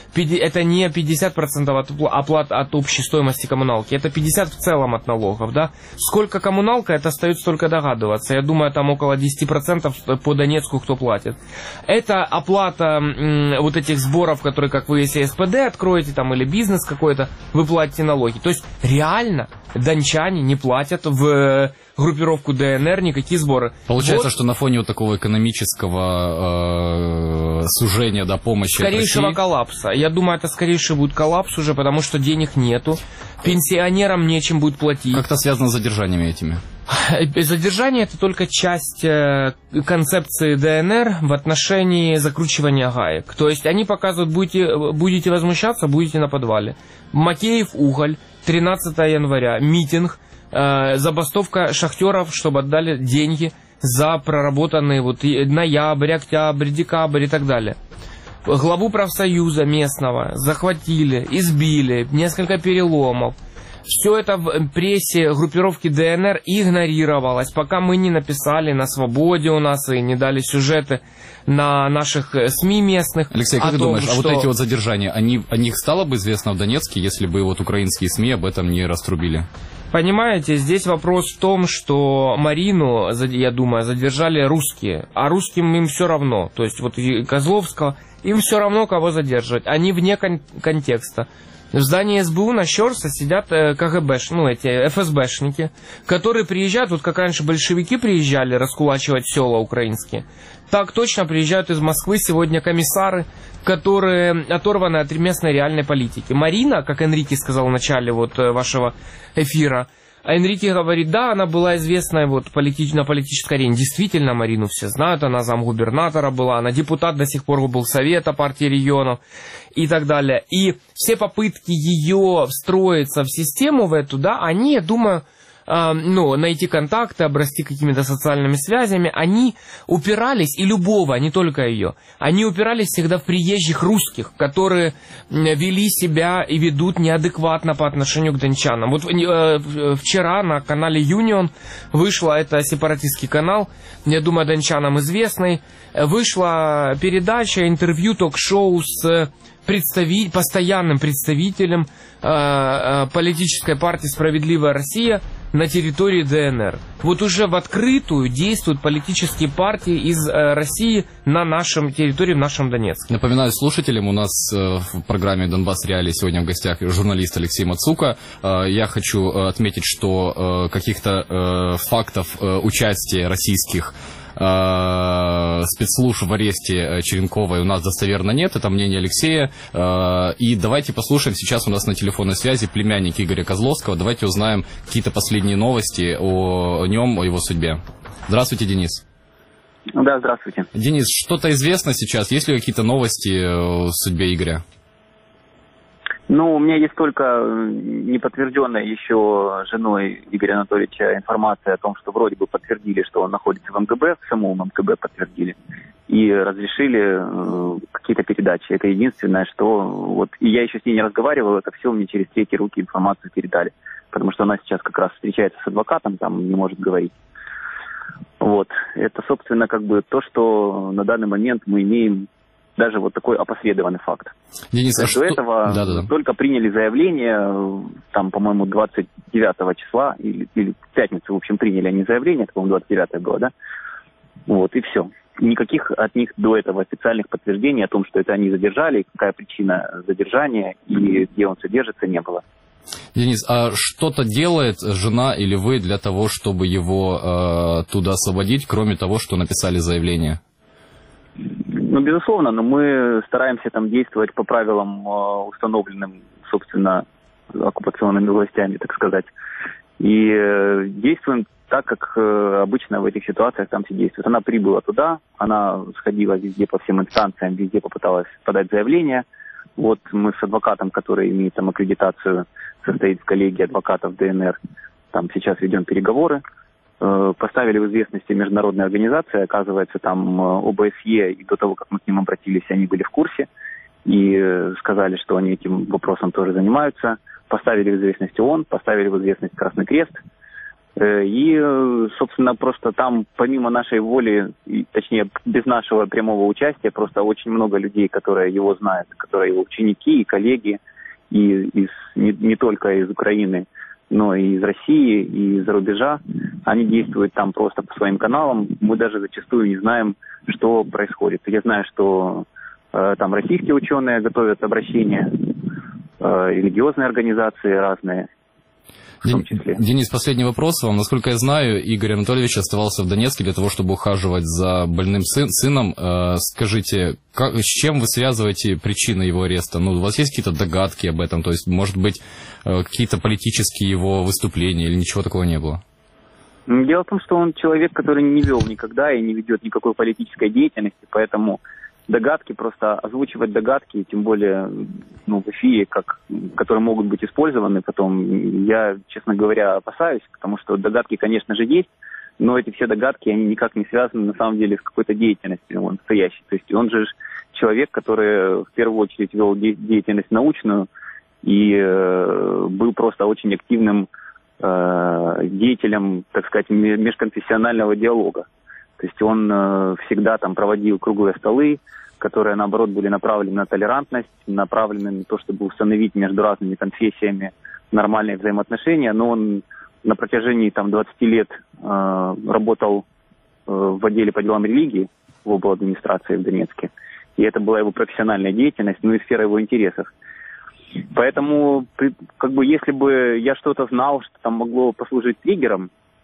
это не пятьдесят процентов от оплат от общей стоимости коммуналки. Это пятьдесят процентов в целом от налогов, да. Сколько коммуналка, это остается только догадываться. Я думаю, там около десять процентов по Донецку кто платит. Это оплата м, вот этих сборов, которые, как вы, если СПД откроете там или бизнес какой-то, вы платите налоги. То есть реально дончане не платят в группировку ДНР никакие сборы. Получается, вот, что на фоне вот такого экономического э, сужения, да, помощи скорейшего России... коллапса. Я думаю, это скорейший будет коллапс уже, потому что денег нету. Пенсионерам нечем будет платить. Как-то связано с задержаниями этими? Задержание — это только часть концепции ДНР в отношении закручивания гаек. То есть они показывают, будете, будете возмущаться, будете на подвале. Макеев уголь, тринадцатого января, митинг, э, забастовка шахтеров, чтобы отдали деньги за проработанные вот ноябрь, октябрь, декабрь и так далее. Главу профсоюза местного захватили, избили, несколько переломов. Все это в прессе группировки ДНР игнорировалось, пока мы не написали на «Свободе» у нас и не дали сюжеты на наших СМИ местных. Алексей, как ты том, думаешь, что... а вот эти вот задержания, они, о них стало бы известно в Донецке, если бы вот украинские СМИ об этом не раструбили? Понимаете, здесь вопрос в том, что Марину, я думаю, задержали русские, а русским им все равно. То есть вот Козловского, им все равно, кого задерживать. Они вне кон- контекста. В здании СБУ на Щорса сидят КГБш, ну эти ФСБшники, которые приезжают, вот как раньше большевики приезжали раскулачивать села украинские, так точно приезжают из Москвы сегодня комиссары, которые оторваны от местной реальной политики. Марина, как Энрике сказал в начале вот вашего эфира, а Энрике говорит, да, она была известна вот, полити... на политической арене. Действительно, Марину все знают, она замгубернатора была, она депутат до сих пор был Совета партии регионов и так далее. И все попытки ее встроиться в систему в эту, да, они, я думаю, э, ну, найти контакты, обрасти какими-то социальными связями, они упирались, и любого, не только ее, они упирались всегда в приезжих русских, которые вели себя и ведут неадекватно по отношению к дончанам. Вот э, вчера на канале Union вышла, это сепаратистский канал, я думаю, дончанам известный, вышла передача, интервью, ток-шоу с представи... постоянным представителем э, э, политической партии «Справедливая Россия» на территории ДНР. Вот уже в открытую действуют политические партии из э, России на нашем территории, в нашем Донецке. Напоминаю слушателям, у нас э, в программе «Донбасс Реалии» сегодня в гостях журналист Алексей Мацука. Э, я хочу э, отметить, что э, каких-то э, фактов э, участия российских спецслужб в аресте Черенковой у нас достоверно нет, это мнение Алексея. И давайте послушаем, сейчас у нас на телефонной связи племянник Игоря Козловского, давайте узнаем какие-то последние новости о нем, о его судьбе. Здравствуйте, Денис. Да, здравствуйте. Денис, что-то известно сейчас, есть ли какие-то новости о судьбе Игоря? Ну, у меня есть только неподтвержденная еще женой Игоря Анатольевича информация о том, что вроде бы подтвердили, что он находится в МГБ, в самом МГБ подтвердили, и разрешили э, какие-то передачи. Это единственное, что... вот и я еще с ней не разговаривал, это все мне через третьи руки информацию передали, потому что она сейчас как раз встречается с адвокатом, там не может говорить. Вот. Это, собственно, как бы то, что на данный момент мы имеем даже вот такой опосредованный факт. Денис, а До что... этого Да-да-да. только приняли заявление, там, по-моему, двадцать девятого числа, или, или в пятницу, в общем, приняли они заявление, это, по-моему, двадцать девятое было, да? Вот, и все. Никаких от них до этого официальных подтверждений о том, что это они задержали, какая причина задержания и где он содержится, не было. Денис, а что-то делает жена или вы для того, чтобы его э, туда освободить, кроме того, что написали заявление? Ну, безусловно, но мы стараемся там действовать по правилам, установленным, собственно, оккупационными властями, так сказать. И действуем так, как обычно в этих ситуациях там все действуют. Она прибыла туда, она сходила везде по всем инстанциям, везде попыталась подать заявление. Вот мы с адвокатом, который имеет там аккредитацию, состоит в коллегии адвокатов ДНР, там сейчас ведем переговоры. Поставили в известность международные организации, оказывается, там ОБСЕ, и до того, как мы к ним обратились, они были в курсе и сказали, что они этим вопросом тоже занимаются. Поставили в известность ООН, поставили в известность Красный Крест. И, собственно, просто там, помимо нашей воли, точнее, без нашего прямого участия, просто очень много людей, которые его знают, которые его ученики и коллеги, и из, не, не только из Украины, но и из России, и из-за рубежа. Они действуют там просто по своим каналам. Мы даже зачастую не знаем, что происходит. Я знаю, что э, там российские ученые готовят обращения, э, религиозные организации разные. В том числе. Денис, последний вопрос вам. Насколько я знаю, Игорь Анатольевич оставался в Донецке для того, чтобы ухаживать за больным сын, сыном. Э, скажите, как, с чем вы связываете причины его ареста? Ну, у вас есть какие-то догадки об этом? То есть, может быть, э, какие-то политические его выступления или ничего такого не было? Дело в том, что он человек, который не вел никогда и не ведет никакой политической деятельности, поэтому догадки, просто озвучивать догадки, тем более ну, в эфире, как, которые могут быть использованы потом, я, честно говоря, опасаюсь, потому что догадки, конечно же, есть, но эти все догадки, они никак не связаны, на самом деле, с какой-то деятельностью он настоящей. То есть он же человек, который в первую очередь вел деятельность научную и э, был просто очень активным э, деятелем, так сказать, межконфессионального диалога. То есть он э, всегда там проводил круглые столы, которые, наоборот, были направлены на толерантность, направлены на то, чтобы установить между разными конфессиями нормальные взаимоотношения. Но он на протяжении там, двадцати лет э, работал э, в отделе по делам религии в обл. Администрации в Донецке. И это была его профессиональная деятельность, ну и сфера его интересов. Поэтому, как бы, если бы я что-то знал, что там могло послужить триггером,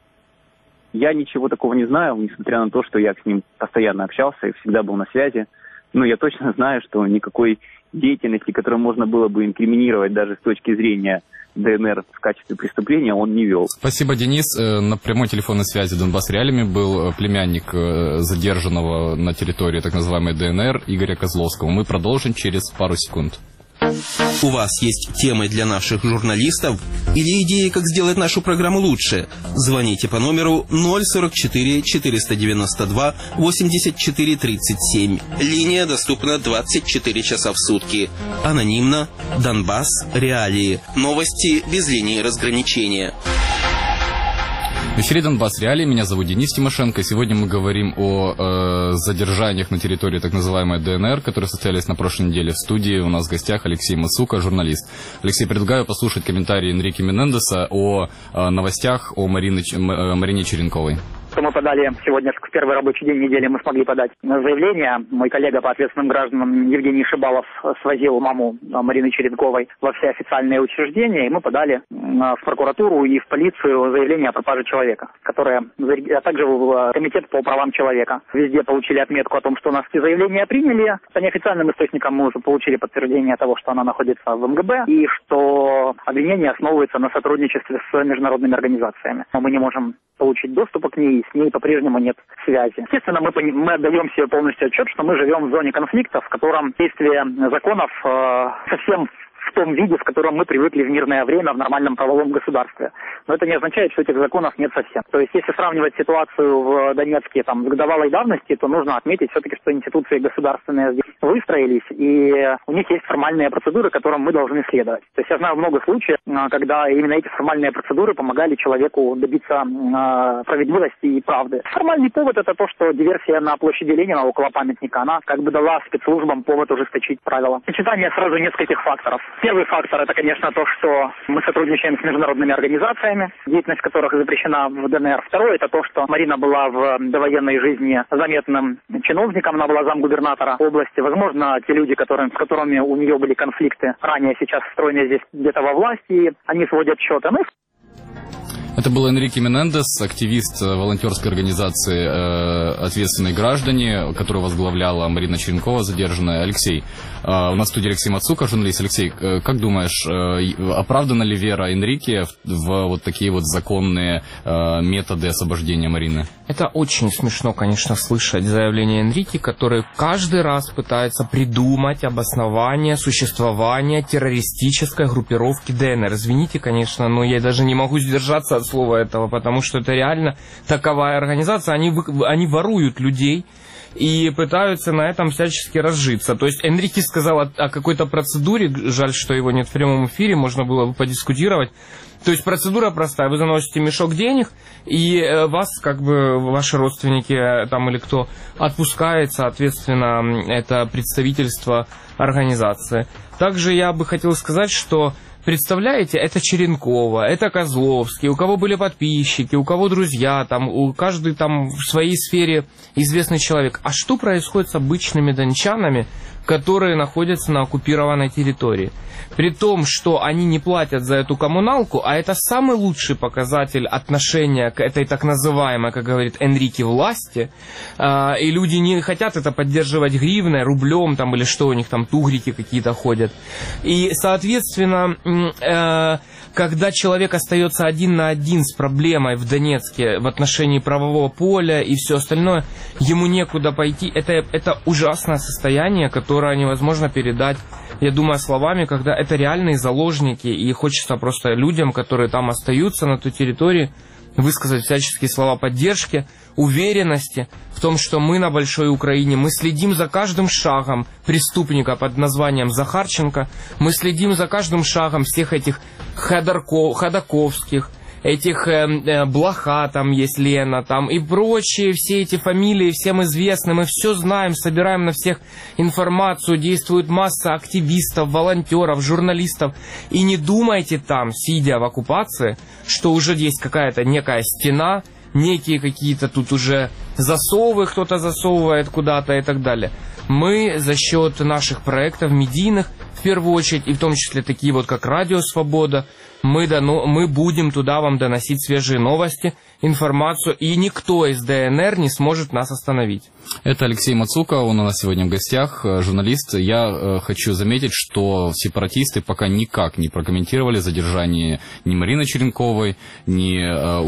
я ничего такого не знаю, несмотря на то, что я с ним постоянно общался и всегда был на связи. Но я точно знаю, что никакой деятельности, которую можно было бы инкриминировать даже с точки зрения ДНР в качестве преступления, он не вел. Спасибо, Денис. На прямой телефонной связи Донбасс Реалиями был племянник задержанного на территории так называемой ДНР Игоря Козловского. Мы продолжим через пару секунд. У вас есть темы для наших журналистов или идеи, как сделать нашу программу лучше? Звоните по номеру ноль сорок четыре четыреста девяносто два восемьдесят четыре тридцать семь. Линия доступна двадцать четыре часа в сутки. Анонимно. Донбасс Реалии. Новости без линии разграничения. В эфире Донбасс Реалии. Меня зовут Денис Тимошенко. Сегодня мы говорим о э, задержаниях на территории так называемой ДНР, которые состоялись на прошлой неделе. В студии у нас в гостях Алексей Мацука, журналист. Алексей, предлагаю послушать комментарии Энрике Менендеса о э, новостях о Марине, э, Марине Черенковой. Что мы подали сегодня, в первый рабочий день недели, мы смогли подать заявление. Мой коллега по ответственным гражданам Евгений Шибалов свозил маму Марины Черенковой во все официальные учреждения, и мы подали в прокуратуру и в полицию заявление о пропаже человека, которое, а также в Комитет по правам человека. Везде получили отметку о том, что у нас эти заявления приняли. По неофициальным источникам мы уже получили подтверждение того, что она находится в МГБ, и что обвинение основывается на сотрудничестве с международными организациями. Мы не можем получить доступа к ней, и с ней по-прежнему нет связи. Естественно, мы, мы отдаем себе полностью отчет, что мы живем в зоне конфликта, в котором действие законов э, совсем в том виде, в котором мы привыкли в мирное время в нормальном правовом государстве. Но это не означает, что этих законов нет совсем. То есть, если сравнивать ситуацию в Донецке там, с годовалой давности, то нужно отметить все-таки, что институции государственные здесь выстроились, и у них есть формальные процедуры, которым мы должны следовать. То есть, я знаю много случаев, когда именно эти формальные процедуры помогали человеку добиться э, справедливости и правды. Формальный повод — это то, что диверсия на площади Ленина около памятника, она как бы дала спецслужбам повод ужесточить правила. Сочетание сразу нескольких факторов. Первый фактор — это, конечно, то, что мы сотрудничаем с международными организациями, деятельность которых запрещена в ДНР. Второе — это то, что Марина была в довоенной жизни заметным чиновником, она была замгубернатора области. Возможно, те люди, которые, с которыми у нее были конфликты ранее, сейчас встроены здесь где-то во власти, они сводят счеты. Ну, это был Энрике Менендес, активист волонтерской организации э, «Ответственные граждане», которую возглавляла Марина Черенкова, задержанная. Алексей, э, у нас в студии Алексей Мацука, журналист. Алексей, э, как думаешь, э, оправдана ли вера Энрике в, в вот такие вот законные э, методы освобождения Марины? Это очень смешно, конечно, слышать заявление Энрике, который каждый раз пытается придумать обоснование существования террористической группировки ДНР. Извините, конечно, но я даже не могу сдержаться от от слова этого, потому что это реально таковая организация. Они, они воруют людей и пытаются на этом всячески разжиться. То есть Энрике сказал о, о какой-то процедуре, жаль, что его нет в прямом эфире, можно было бы подискутировать. То есть процедура простая, вы заносите мешок денег, и вас, как бы, ваши родственники там или кто отпускает, соответственно, это представительство организации. Также я бы хотел сказать, что, представляете, это Черенкова, это Козловский, у кого были подписчики, у кого друзья, там, у каждый там в своей сфере известный человек. А что происходит с обычными дончанами, которые находятся на оккупированной территории? При том, что они не платят за эту коммуналку, а это самый лучший показатель отношения к этой так называемой, как говорит Энрике, власти, и люди не хотят это поддерживать гривной, рублем там, или что у них там, тугрики какие-то ходят. И, соответственно, когда человек остается один на один с проблемой в Донецке в отношении правового поля и все остальное, ему некуда пойти. Это, это ужасное состояние, которое невозможно передать, я думаю, словами, когда это реальные заложники, и хочется просто людям, которые там остаются на той территории, высказать всяческие слова поддержки, уверенности в том, что мы на Большой Украине, мы следим за каждым шагом преступника под названием Захарченко, мы следим за каждым шагом всех этих Ходорко, Ходаковских, этих э, э, Блоха, там есть Лена, там и прочие, все эти фамилии всем известны, мы все знаем, собираем на всех информацию, действует масса активистов, волонтеров, журналистов, и не думайте там, сидя в оккупации, что уже есть какая-то некая стена, некие какие-то тут уже засовы, кто-то засовывает куда-то и так далее. Мы за счет наших проектов медийных, в первую очередь, и в том числе такие вот, как Радио Свобода, мы, дано, мы будем туда вам доносить свежие новости, информацию, и никто из ДНР не сможет нас остановить. Это Алексей Мацука, он у нас сегодня в гостях, журналист. Я э, хочу заметить, что сепаратисты пока никак не прокомментировали задержание ни Марины Черенковой, ни э,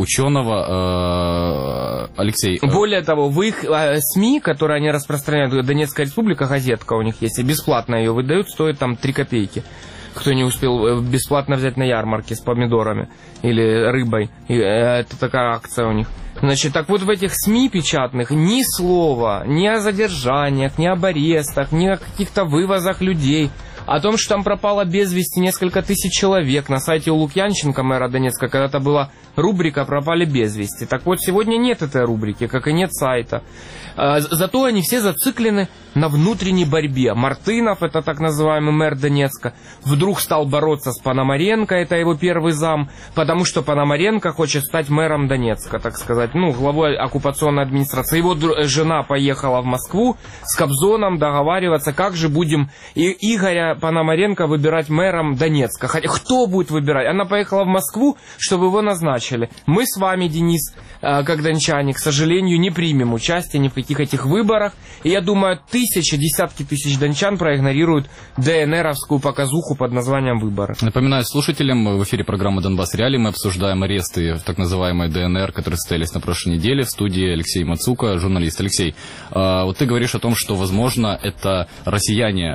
ученого. Э, Алексей. Более того, в их э, СМИ, которые они распространяют, Донецкая республика, газетка у них есть, и бесплатно ее выдают, стоит там три копейки. Кто не успел бесплатно взять на ярмарке с помидорами или рыбой. И это такая акция у них. Значит, так вот в этих СМИ печатных ни слова, ни о задержаниях, ни об арестах, ни о каких-то вывозах людей. О том, что там пропало без вести несколько тысяч человек. На сайте у Лукьянченко, мэра Донецка, когда-то была рубрика «Пропали без вести». Так вот, сегодня нет этой рубрики, как и нет сайта. Зато они все зациклены на внутренней борьбе. Мартынов, это так называемый мэр Донецка, вдруг стал бороться с Пономаренко, это его первый зам, потому что Пономаренко хочет стать мэром Донецка, так сказать, ну, главой оккупационной администрации. Его жена поехала в Москву с Кобзоном договариваться, как же будем и Игоря Пономаренко выбирать мэром Донецка. Хотя кто будет выбирать? Она поехала в Москву, чтобы его назначили. Мы с вами, Денис, как дончане, к сожалению, не примем участие ни в каких этих выборах. И я думаю, тысячи, десятки тысяч дончан проигнорируют ДНРовскую показуху под названием «Выборы». Напоминаю слушателям, в эфире программы «Донбасс Реалии» мы обсуждаем аресты в так называемой ДНР, которые состоялись на прошлой неделе. В студии Алексей Мацука, журналист. Алексей, вот ты говоришь о том, что, возможно, это россияне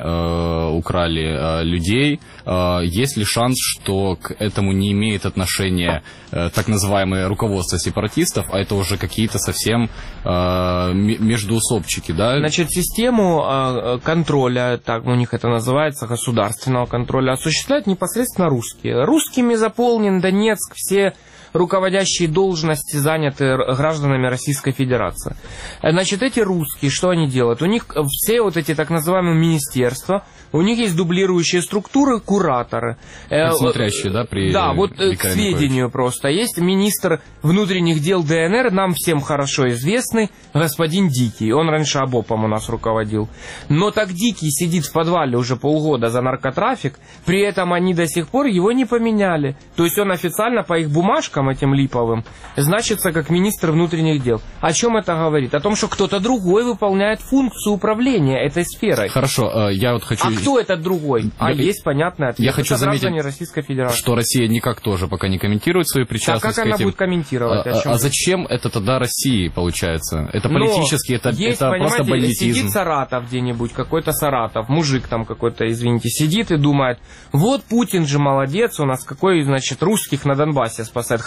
украли людей. Есть ли шанс, что к этому не имеет отношения так называемое руководство сепаратистов, а это уже какие-то совсем междуусобчики, да? Значит, систему контроля, так у них это называется, государственного контроля, осуществляют непосредственно русские. Русскими заполнен Донецк, все руководящие должности заняты гражданами Российской Федерации. Значит, эти русские, что они делают? У них все вот эти так называемые министерства, у них есть дублирующие структуры, кураторы. Смотрящие, да? При, да, вот при к сведению просто. Есть министр внутренних дел ДНР, нам всем хорошо известный, господин Дикий. Он раньше АБОПом у нас руководил. Но так Дикий сидит в подвале уже полгода за наркотрафик, при этом они до сих пор его не поменяли. То есть он официально по их бумажкам этим липовым значится как министр внутренних дел. О чем это говорит? О том, что кто-то другой выполняет функцию управления этой сферой. Хорошо, я вот хочу... А кто этот другой? А я... есть понятный ответ. Я хочу заметить, Российской Федерации. Что Россия никак тоже пока не комментирует свою причастность. Так как она этим... будет комментировать? А, а зачем это тогда России, получается? Это политически, это, есть, это просто бандитизм. Сидит Саратов где-нибудь, какой-то Саратов, мужик там какой-то, извините, сидит и думает, вот Путин же молодец, у нас какой, значит, русских на Донбассе спасает.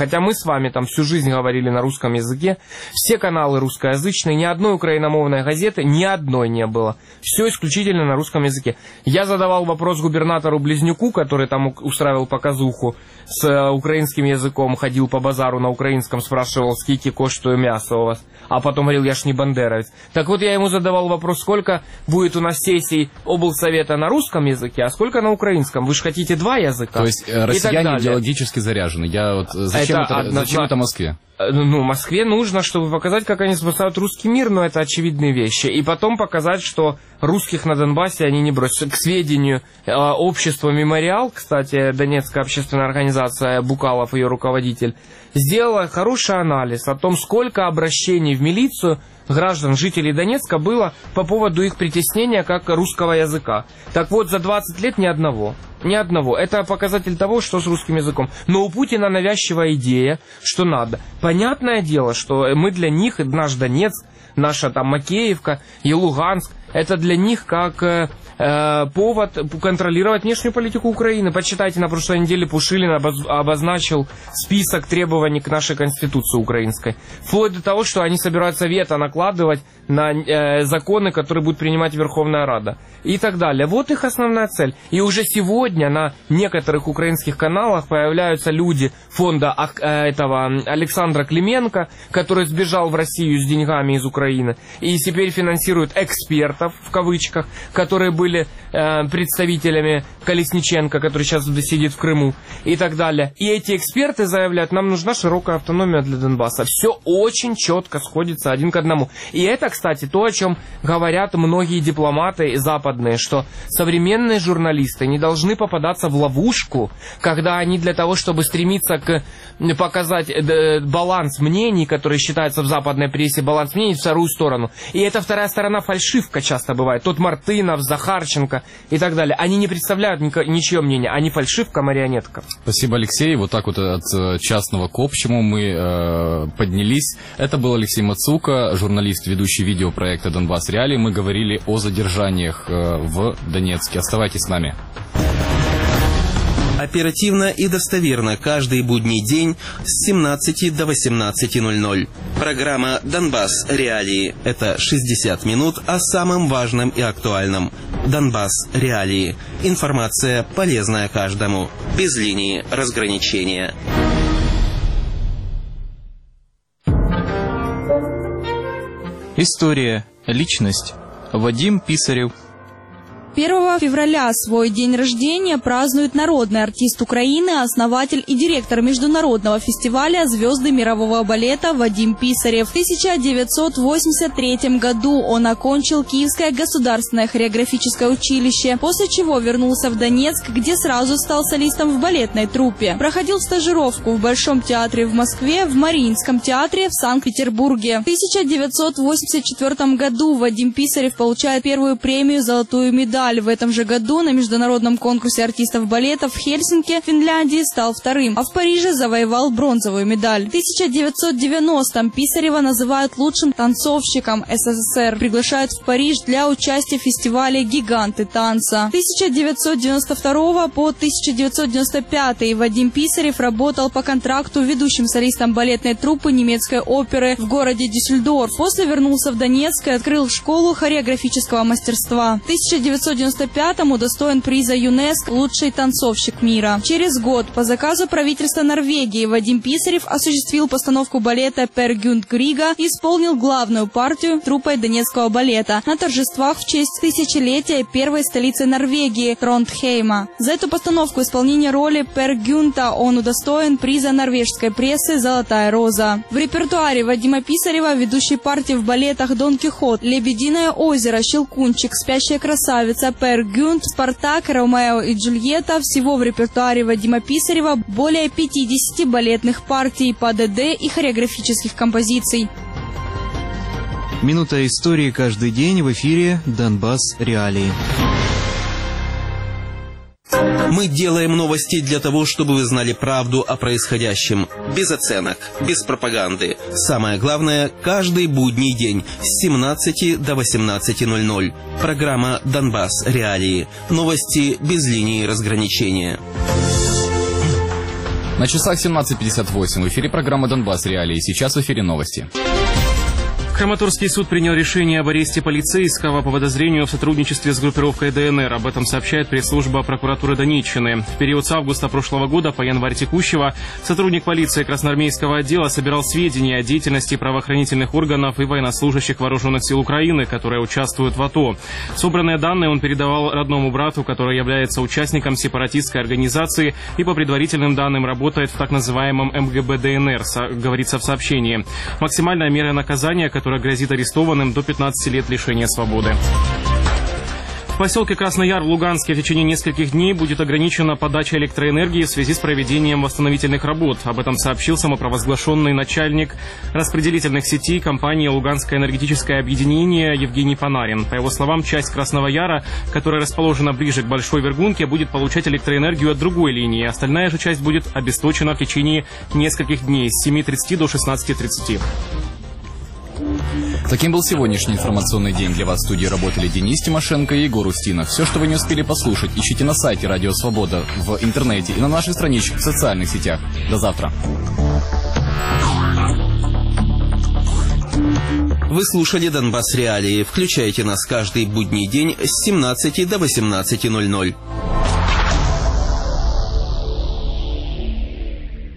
Хотя мы с вами там всю жизнь говорили на русском языке, все каналы русскоязычные, ни одной украиномовной газеты, ни одной не было. Все исключительно на русском языке. Я задавал вопрос губернатору Близнюку, который там устраивал показуху с украинским языком, ходил по базару на украинском, спрашивал, сколько коштует мясо у вас, а потом говорил, я ж не бандеровец. Так вот, я ему задавал вопрос, сколько будет у нас сессий облсовета на русском языке, а сколько на украинском? Вы же хотите два языка? То есть россияне идеологически заряжены. Я вот зачем это, это, зачем это Москве? Ну, Москве нужно, чтобы показать, как они спасают русский мир, но это очевидные вещи. И потом показать, что русских на Донбассе они не бросят. К сведению, общество «Мемориал», кстати, Донецкая общественная организация, Букалов, ее руководитель, сделала хороший анализ о том, сколько обращений в милицию граждан, жителей Донецка было по поводу их притеснения как русского языка. Так вот, за двадцать лет ни одного. Ни одного. Это показатель того, что с русским языком. Но у Путина навязчивая идея, что надо. Понятное дело, что мы для них, наш Донецк, наша там Макеевка и Луганск, это для них как э, э, повод контролировать внешнюю политику Украины. Почитайте, на прошлой неделе Пушилин обоз, обозначил список требований к нашей Конституции украинской. Вплоть до того, что они собираются вето накладывать на э, законы, которые будет принимать Верховная Рада. И так далее. Вот их основная цель. И уже сегодня на некоторых украинских каналах появляются люди фонда э, этого Александра Клименко, который сбежал в Россию с деньгами из Украины и теперь финансирует экспертов, в кавычках, которые были э, представителями Колесниченко, который сейчас сидит в Крыму, и так далее. И эти эксперты заявляют, нам нужна широкая автономия для Донбасса. Все очень четко сходится один к одному. И это, кстати, то, о чем говорят многие дипломаты западные, что современные журналисты не должны попадаться в ловушку, когда они для того, чтобы стремиться к показать э, баланс мнений, который считается в западной прессе баланс мнений, в вторую сторону. И эта вторая сторона фальшивка часто бывает. Тот Мартынов, Захарченко и так далее. Они не представляют ничье мнение, они фальшивка, марионетка. Спасибо, Алексей. Вот так вот от частного к общему мы э, поднялись. Это был Алексей Мацука, журналист, ведущий видеопроекта «Донбасс Реалии». Мы говорили о задержаниях э, в Донецке. Оставайтесь с нами. Оперативно и достоверно каждый будний день с семнадцати до восемнадцати ноль-ноль. Программа «Донбасс Реалии» — это шестьдесят минут о самом важном и актуальном. «Донбасс Реалии». Информация, полезная каждому. Без линии разграничения. История. Личность. Вадим Писарев. первого февраля свой день рождения празднует народный артист Украины, основатель и директор международного фестиваля «Звезды мирового балета» Вадим Писарев. В тысяча девятьсот восемьдесят третьем году он окончил Киевское государственное хореографическое училище, после чего вернулся в Донецк, где сразу стал солистом в балетной труппе. Проходил стажировку в Большом театре в Москве, в Мариинском театре в Санкт-Петербурге. В тысяча девятьсот восемьдесят четвёртом году Вадим Писарев получает первую премию «Золотую медаль». В этом же году на международном конкурсе артистов балета в Хельсинки, Финляндии, стал вторым, а в Париже завоевал бронзовую медаль. В тысяча девятьсот девяностом Писарева называют лучшим танцовщиком СССР, приглашают в Париж для участия в фестивале «Гиганты танца». С тысяча девятьсот девяносто второго по тысяча девятьсот девяносто пятый Вадим Писарев работал по контракту ведущим солистом балетной труппы немецкой оперы в городе Дюссельдорф. После вернулся в Донецк и открыл школу хореографического мастерства. В тысяча девятьсот девяносто пятом удостоен приза ЮНЕСКО «Лучший танцовщик мира». Через год по заказу правительства Норвегии Вадим Писарев осуществил постановку балета «Пер Гюнт Грига» и исполнил главную партию труппой Донецкого балета на торжествах в честь тысячелетия первой столицы Норвегии Трондхейма. За эту постановку исполнения роли Пер Гюнта он удостоен приза норвежской прессы «Золотая роза». В репертуаре Вадима Писарева ведущие партии в балетах «Дон Кихот», «Лебединое озеро», «Щелкунчик», «Спящая красавица», «Пер Гюнт», «Спартак», «Ромео и Джульетта». Всего в репертуаре Вадима Писарева более пятидесяти балетных партий по ДД и хореографических композиций. Минута истории каждый день в эфире «Донбасс Реалии». Мы делаем новости для того, чтобы вы знали правду о происходящем. Без оценок, без пропаганды. Самое главное, каждый будний день с семнадцати до восемнадцати ноль-ноль. Программа «Донбасс Реалии». Новости без линии разграничения. На часах семнадцать пятьдесят восемь. В эфире программа «Донбасс Реалии». Сейчас в эфире новости. Краматорский суд принял решение об аресте полицейского по подозрению в сотрудничестве с группировкой ДНР. Об этом сообщает пресс-служба прокуратуры Донеччины. В период с августа прошлого года по январь текущего сотрудник полиции Красноармейского отдела собирал сведения о деятельности правоохранительных органов и военнослужащих вооруженных сил Украины, которые участвуют в АТО. Собранные данные он передавал родному брату, который является участником сепаратистской организации и по предварительным данным работает в так называемом эм гэ бэ ДНР, говорится в сообщении. Максимальная мера наказания, которая которая грозит арестованным до пятнадцати лет лишения свободы. В поселке Красный Яр в Луганске в течение нескольких дней будет ограничена подача электроэнергии в связи с проведением восстановительных работ. Об этом сообщил самопровозглашенный начальник распределительных сетей компании «Луганское энергетическое объединение» Евгений Панарин. По его словам, часть Красного Яра, которая расположена ближе к Большой Вергунке, будет получать электроэнергию от другой линии. Остальная же часть будет обесточена в течение нескольких дней с семи тридцати до шестнадцати тридцати. Таким был сегодняшний информационный день. Для вас в студии работали Денис Тимошенко и Егор Устинов. Все, что вы не успели послушать, ищите на сайте Радио Свобода, в интернете и на нашей страничке в социальных сетях. До завтра. Вы слушали «Донбасс Реалии». Включайте нас каждый будний день с семнадцати до восемнадцати ноль ноль.